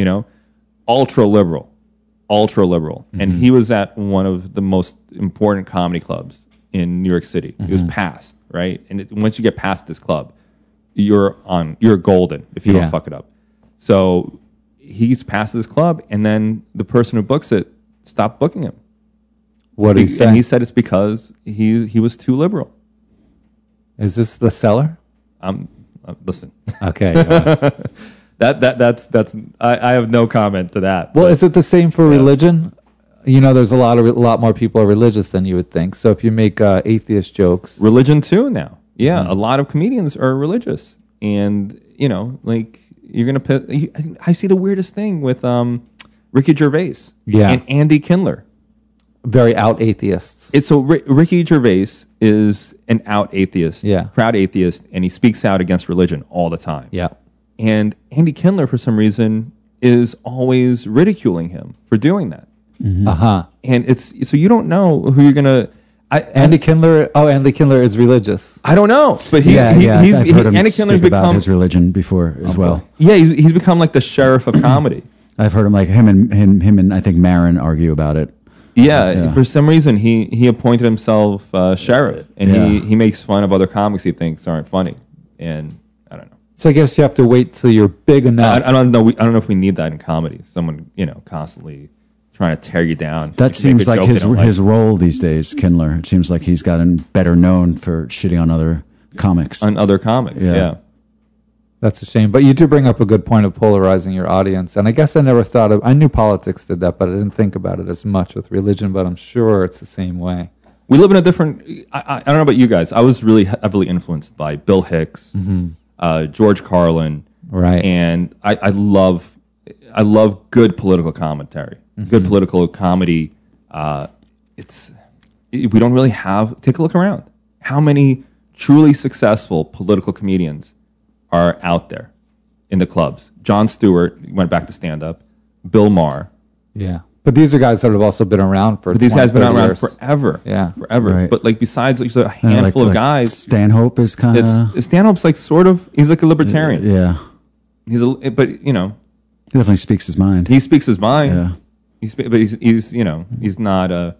S7: ultra liberal. And he was at one of the most important comedy clubs in New York City. It was passed, right? And once you get past this club, you're golden if you don't fuck it up. So he's past this club, and then the person who books it stopped booking him.
S4: What did he say?
S7: And he said it's because he was too liberal.
S4: Is this the seller?
S7: Listen.
S4: Okay.
S7: That's I have no comment to that.
S4: Well, is it the same for religion? There's a lot more people are religious than you would think. So if you make atheist jokes,
S7: religion too now. Yeah, a lot of comedians are religious, and like you're gonna. I see the weirdest thing with Ricky Gervais, and Andy Kindler.
S4: Very out atheists.
S7: Ricky Gervais is an out atheist, proud atheist, and he speaks out against religion all the time.
S4: Yeah,
S7: and Andy Kindler, for some reason, is always ridiculing him for doing that. And it's so you don't know who you're gonna.
S4: Andy Kindler is religious.
S7: I don't know, but
S3: I've heard him
S7: Andy Kindler's
S3: speak about his religion before as well.
S7: Yeah, he's become like the sheriff of comedy.
S3: I've heard him him and I think Maron argue about it.
S7: Yeah, for some reason he appointed himself sheriff, and he makes fun of other comics he thinks aren't funny, and I don't know.
S4: So I guess you have to wait till you're big enough.
S7: I don't know. I don't know if we need that in comedy. Someone constantly trying to tear you down.
S3: That seems like his role these days, Kindler. It seems like he's gotten better known for shitting on other comics.
S7: Yeah.
S4: That's a shame. But you do bring up a good point of polarizing your audience. And I guess I never I knew politics did that, but I didn't think about it as much with religion, but I'm sure it's the same way.
S7: we live in a different. I don't know about you guys. I was really heavily influenced by Bill Hicks, George Carlin,
S4: Right.
S7: And I love good political commentary, good political comedy. We don't really have. Take a look around. How many truly successful political comedians are out there in the clubs? Jon Stewart went back to stand up. Bill Maher.
S4: Yeah. But these are guys that have also been around for.
S7: But these guys have been around
S4: years.
S7: forever.
S4: Yeah.
S7: Forever.
S3: Right.
S7: But like besides like, a handful of guys,
S3: Stanhope is kind of.
S7: Stanhope's like sort of. He's like a libertarian.
S3: Yeah.
S7: But
S3: He definitely speaks his mind.
S7: he speaks his mind.
S3: Yeah.
S7: But he's he's not a.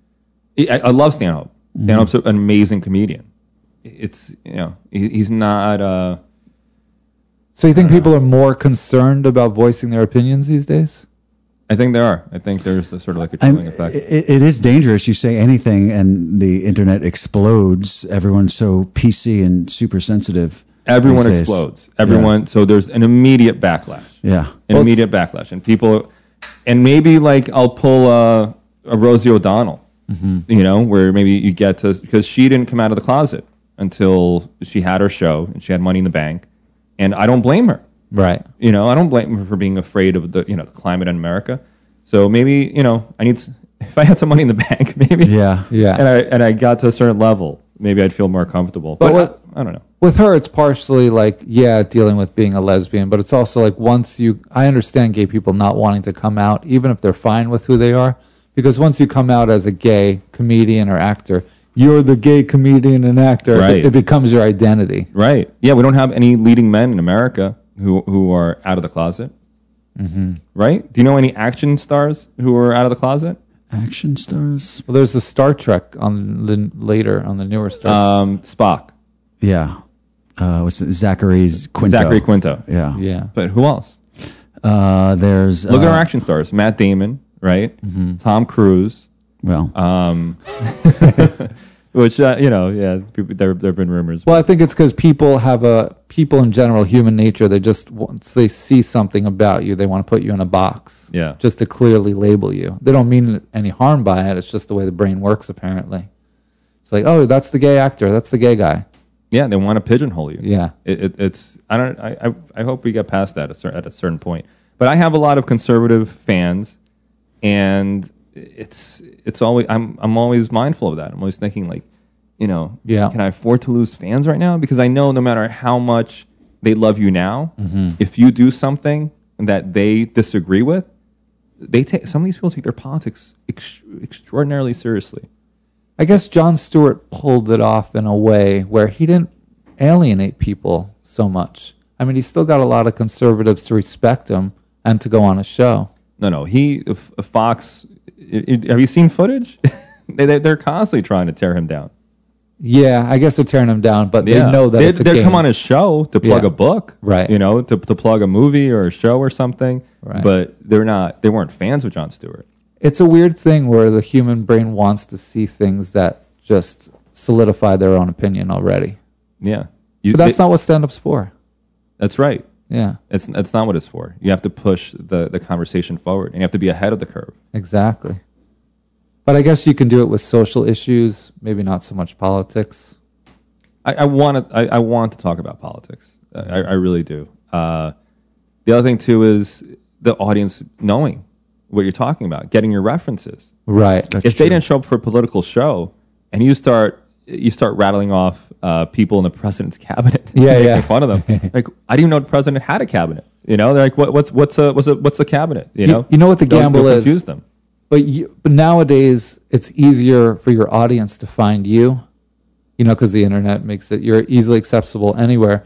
S7: I love Stanhope. Stanhope's an amazing comedian. It's he's not.
S4: So you think people are more concerned about voicing their opinions these days?
S7: I think there are. I think there's a sort of like a chilling effect.
S3: It is dangerous. You say anything and the internet explodes. Everyone's so PC and super sensitive.
S7: Everyone
S3: these days.
S7: explodes. Everyone. So there's an immediate backlash.
S3: Yeah.
S7: An immediate backlash, and people, and maybe like I'll pull a Rosie O'Donnell. Where maybe you get to, because she didn't come out of the closet until she had her show and she had Money in the Bank, and I don't blame her.
S4: Right.
S7: I don't blame her for being afraid of the the climate in America. So maybe I need if I had some money in the bank, maybe
S3: Yeah.
S7: and I got to a certain level, maybe I'd feel more comfortable. But I don't know.
S4: With her, it's partially like, dealing with being a lesbian, but it's also like I understand gay people not wanting to come out, even if they're fine with who they are, because once you come out as a gay comedian or actor, you're the gay comedian and actor.
S7: Right.
S4: It becomes your identity.
S7: Right. Yeah, we don't have any leading men in America who are out of the closet. Right? Do you know any action stars who are out of the closet?
S3: Action stars.
S4: Well, there's the Star Trek on the newer Star Trek.
S7: Spock.
S3: Yeah. What's it? Zachary Quinto. Yeah.
S4: Yeah.
S7: But who else?
S3: There's.
S7: Look at our action stars. Matt Damon, right? Tom Cruise.
S3: Well.
S7: Which, there have been rumors.
S4: Well, I think it's because people in general, human nature, once they see something about you, they want to put you in a box.
S7: Yeah.
S4: Just to clearly label you. They don't mean any harm by it. It's just the way the brain works, apparently. It's like, oh, that's the gay actor. That's the gay guy.
S7: Yeah, they want to pigeonhole you.
S4: Yeah.
S7: I hope we get past that at a certain point. But I have a lot of conservative fans, and it's always I'm always mindful of that. I'm always thinking like, can I afford to lose fans right now? Because I know no matter how much they love you now, if you do something that they disagree with, some of these people take their politics extraordinarily seriously.
S4: I guess Jon Stewart pulled it off in a way where he didn't alienate people so much. I mean, he still got a lot of conservatives to respect him and to go on a show.
S7: No. Fox. Have you seen footage? They're constantly trying to tear him down.
S4: Yeah, I guess they're tearing him down, but they know that it's a
S7: they'd
S4: game.
S7: come on his show to plug a book,
S4: right?
S7: To plug a movie or a show or something.
S4: Right.
S7: But they weren't fans of Jon Stewart.
S4: It's a weird thing where the human brain wants to see things that just solidify their own opinion already.
S7: Yeah,
S4: but that's not what stand-up's for.
S7: That's right.
S4: Yeah,
S7: it's not what it's for. You have to push the conversation forward, and you have to be ahead of the curve.
S4: Exactly. But I guess you can do it with social issues, maybe not so much politics.
S7: I want to talk about politics. I really do. The other thing too is the audience knowing what you're talking about, getting your references.
S4: Right.
S7: If they didn't show up for a political show, and you start rattling off people in the president's cabinet, making fun of them. Like, I didn't even know the president had a cabinet. They're like, what's a cabinet? You know
S4: what the gamble is.
S7: Confuse them.
S4: But nowadays, it's easier for your audience to find you, because the internet makes it, you're easily accessible anywhere.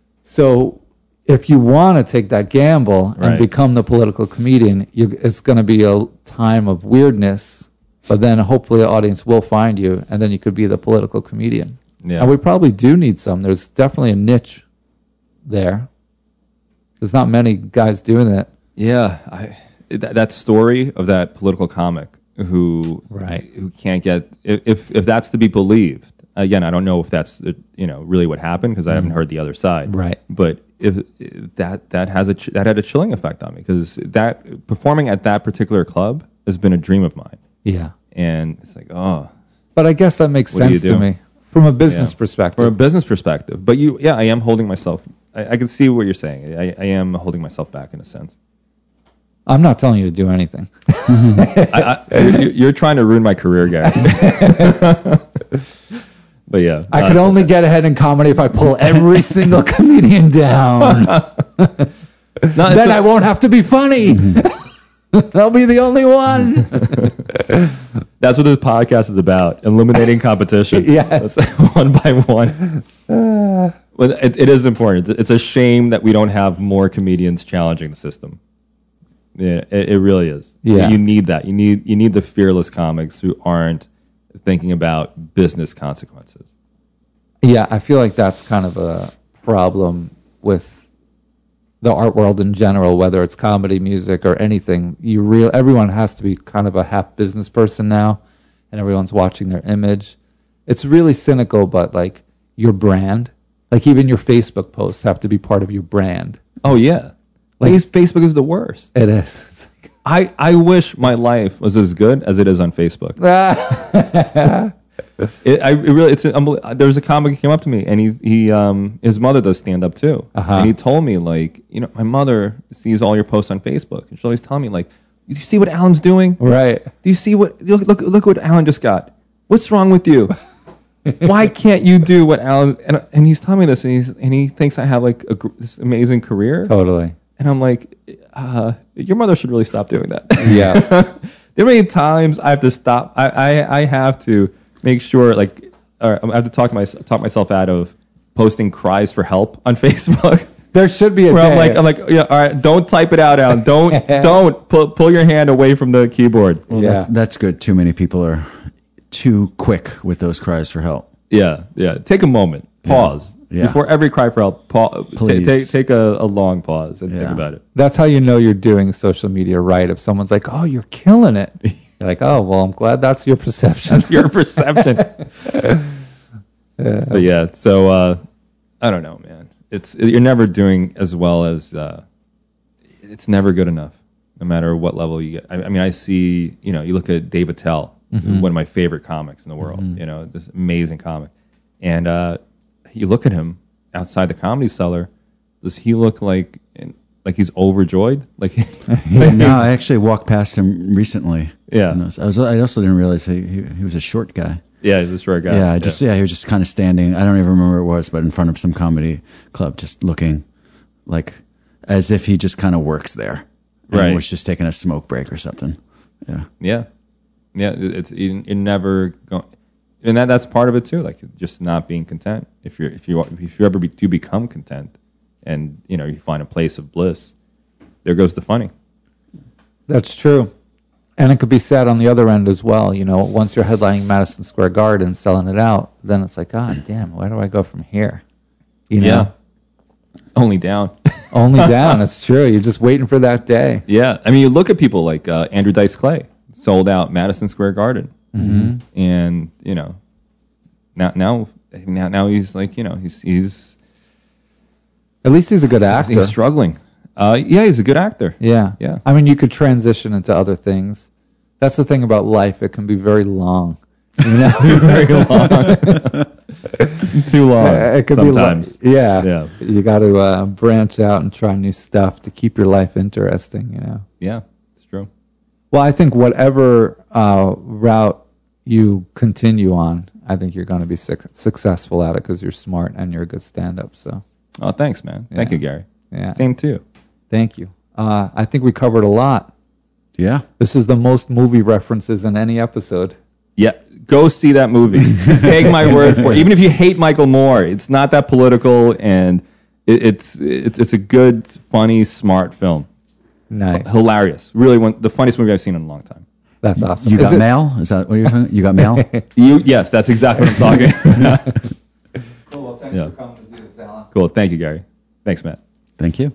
S4: So if you want to take that gamble and become the political comedian, it's going to be a time of weirdness, but then hopefully the audience will find you, and then you could be the political comedian.
S7: Yeah.
S4: And we probably do need some. There's definitely a niche there. There's not many guys doing that.
S7: Yeah, that story of that political comic who can't get, if that's to be believed. Again, I don't know if that's really what happened, because I haven't heard the other side.
S4: Right.
S7: But if that had a chilling effect on me, because that performing at that particular club has been a dream of mine.
S4: Yeah.
S7: And it's like, oh,
S4: But I guess that makes
S7: What do you
S4: sense to
S7: do?
S4: me from a business
S7: Yeah.
S4: perspective.
S7: From a business perspective. But I am holding myself. I can see what you're saying. I am holding myself back in a sense.
S4: I'm not telling you to do anything.
S7: You're trying to ruin my career, Gary. But yeah,
S4: I could only get ahead in comedy if I pull every single comedian down. Then I won't have to be funny. I'll be the only one.
S7: That's what this podcast is about: eliminating competition.
S4: Yes.
S7: One by one. But it is important. It's a shame that we don't have more comedians challenging the system. Yeah, it really is.
S4: Yeah.
S7: You need that. You need the fearless comics who aren't thinking about business consequences.
S4: Yeah, I feel like that's kind of a problem with the art world in general, whether it's comedy, music, or anything. Everyone has to be kind of a half business person now, and everyone's watching their image. It's really cynical, but like your brand, like even your Facebook posts have to be part of your brand.
S7: Oh yeah, Facebook is the worst.
S4: It is. It's like,
S7: I wish my life was as good as it is on Facebook. There was a comic who came up to me, and he his mother does stand up too, and he told me like, my mother sees all your posts on Facebook, and she's always telling me like, do you see what Alan's doing?
S4: right.
S7: Do you see what look what Alan just got? What's wrong with you? Why can't you do what Alan? And he's telling me this, and he thinks I have like this amazing career.
S4: Totally.
S7: And I'm like, your mother should really stop doing that.
S4: Yeah.
S7: There are many times I have to stop. I have to make sure, like, I have to talk myself out of posting cries for help on Facebook.
S4: There should be a
S7: Where
S4: day.
S7: I'm like, yeah, all right, don't type it out, Alan. Don't pull your hand away from the keyboard.
S3: Well,
S4: Yeah.
S3: that's good. Too many people are too quick with those cries for help.
S7: Yeah. Take a moment, pause
S3: Yeah.
S7: before every cry for help.
S3: Please.
S7: Take a long pause and think
S3: Yeah.
S7: about it.
S4: That's how you know you're doing social media right. If someone's like, "Oh, you're killing it," you're like, "Oh, well, I'm glad that's your perception."
S7: That's your perception. But yeah, so I don't know, man. You're never doing as well as it's never good enough, no matter what level you get. I mean, I see, you look at Dave Attell, one of my favorite comics in the world. This amazing comic, and you look at him outside the Comedy Cellar. Does he look like he's overjoyed? Like,
S3: No, I actually walked past him recently.
S7: Yeah.
S3: And I also didn't realize he was a short guy.
S7: yeah, he's a short guy.
S3: Yeah, he was just kind of standing. I don't even remember what it was, but in front of some comedy club, just looking like as if he just kind of works there, and
S7: Right.
S3: was just taking a smoke break or something. Yeah,
S7: Yeah. You're never going, and that's part of it too. Like just not being content. If you ever do become content, and you find a place of bliss, there goes the funny.
S4: That's true. And it could be sad on the other end as well. Once you're headlining Madison Square Garden, selling it out, then it's like, God damn, where do I go from here?
S7: Yeah. Only down.
S4: Only down. It's true. You're just waiting for that day.
S7: Yeah. I mean, you look at people like Andrew Dice Clay, sold out Madison Square Garden, and now he's like he's
S4: At least he's a good actor.
S7: he's struggling. Yeah, he's a good actor.
S4: Yeah.
S7: Yeah.
S4: I mean, you could transition into other things. That's the thing about life. It can be very long.
S7: Very long. Too long.
S4: It could
S7: sometimes.
S4: be yeah.
S7: Yeah.
S4: You got to branch out and try new stuff to keep your life interesting,
S7: Yeah, it's true.
S4: Well, I think whatever route you continue on, I think you're going to be successful at it because you're smart and you're a good stand-up. So,
S7: Oh, thanks, man. Thank
S4: Yeah.
S7: you, Gary.
S4: yeah.
S7: Same too.
S4: Thank you. I think we covered a lot.
S3: yeah.
S4: This is the most movie references in any episode.
S7: Yeah, go see that movie. Take my word for it. Even if you hate Michael Moore, it's not that political, and it's a good, funny, smart film.
S4: Nice.
S7: Hilarious. Really, the funniest movie I've seen in a long time.
S4: That's awesome.
S3: You
S4: Is
S3: got
S4: it-
S3: mail? Is that what you're talking? You got mail?
S7: Yes, that's exactly what I'm talking.
S4: Cool. Well, thanks
S7: Yeah.
S4: for coming to do this, Alan.
S7: Cool. Thank you, Gary. Thanks, Matt.
S3: Thank you.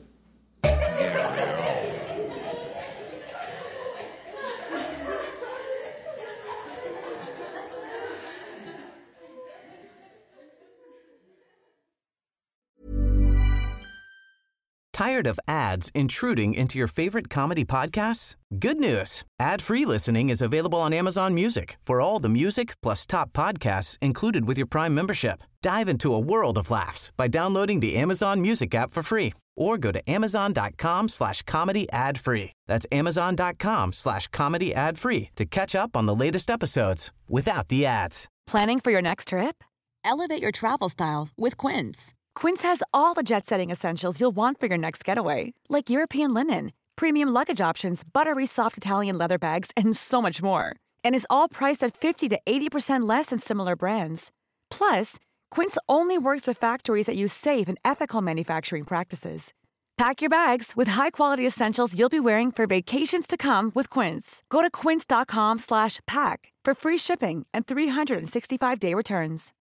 S10: Tired of ads intruding into your favorite comedy podcasts? Good news. Ad-free listening is available on Amazon Music for all the music plus top podcasts included with your Prime membership. Dive into a world of laughs by downloading the Amazon Music app for free or go to amazon.com/comedy ad-free. That's amazon.com/comedy ad-free to catch up on the latest episodes without the ads.
S2: Planning for your next trip? Elevate your travel style with Quince. Quince has all the jet-setting essentials you'll want for your next getaway, like European linen, premium luggage options, buttery soft Italian leather bags, and so much more. And is all priced at 50 to 80% less than similar brands. Plus, Quince only works with factories that use safe and ethical manufacturing practices. Pack your bags with high-quality essentials you'll be wearing for vacations to come with Quince. Go to quince.com/pack for free shipping and 365-day returns.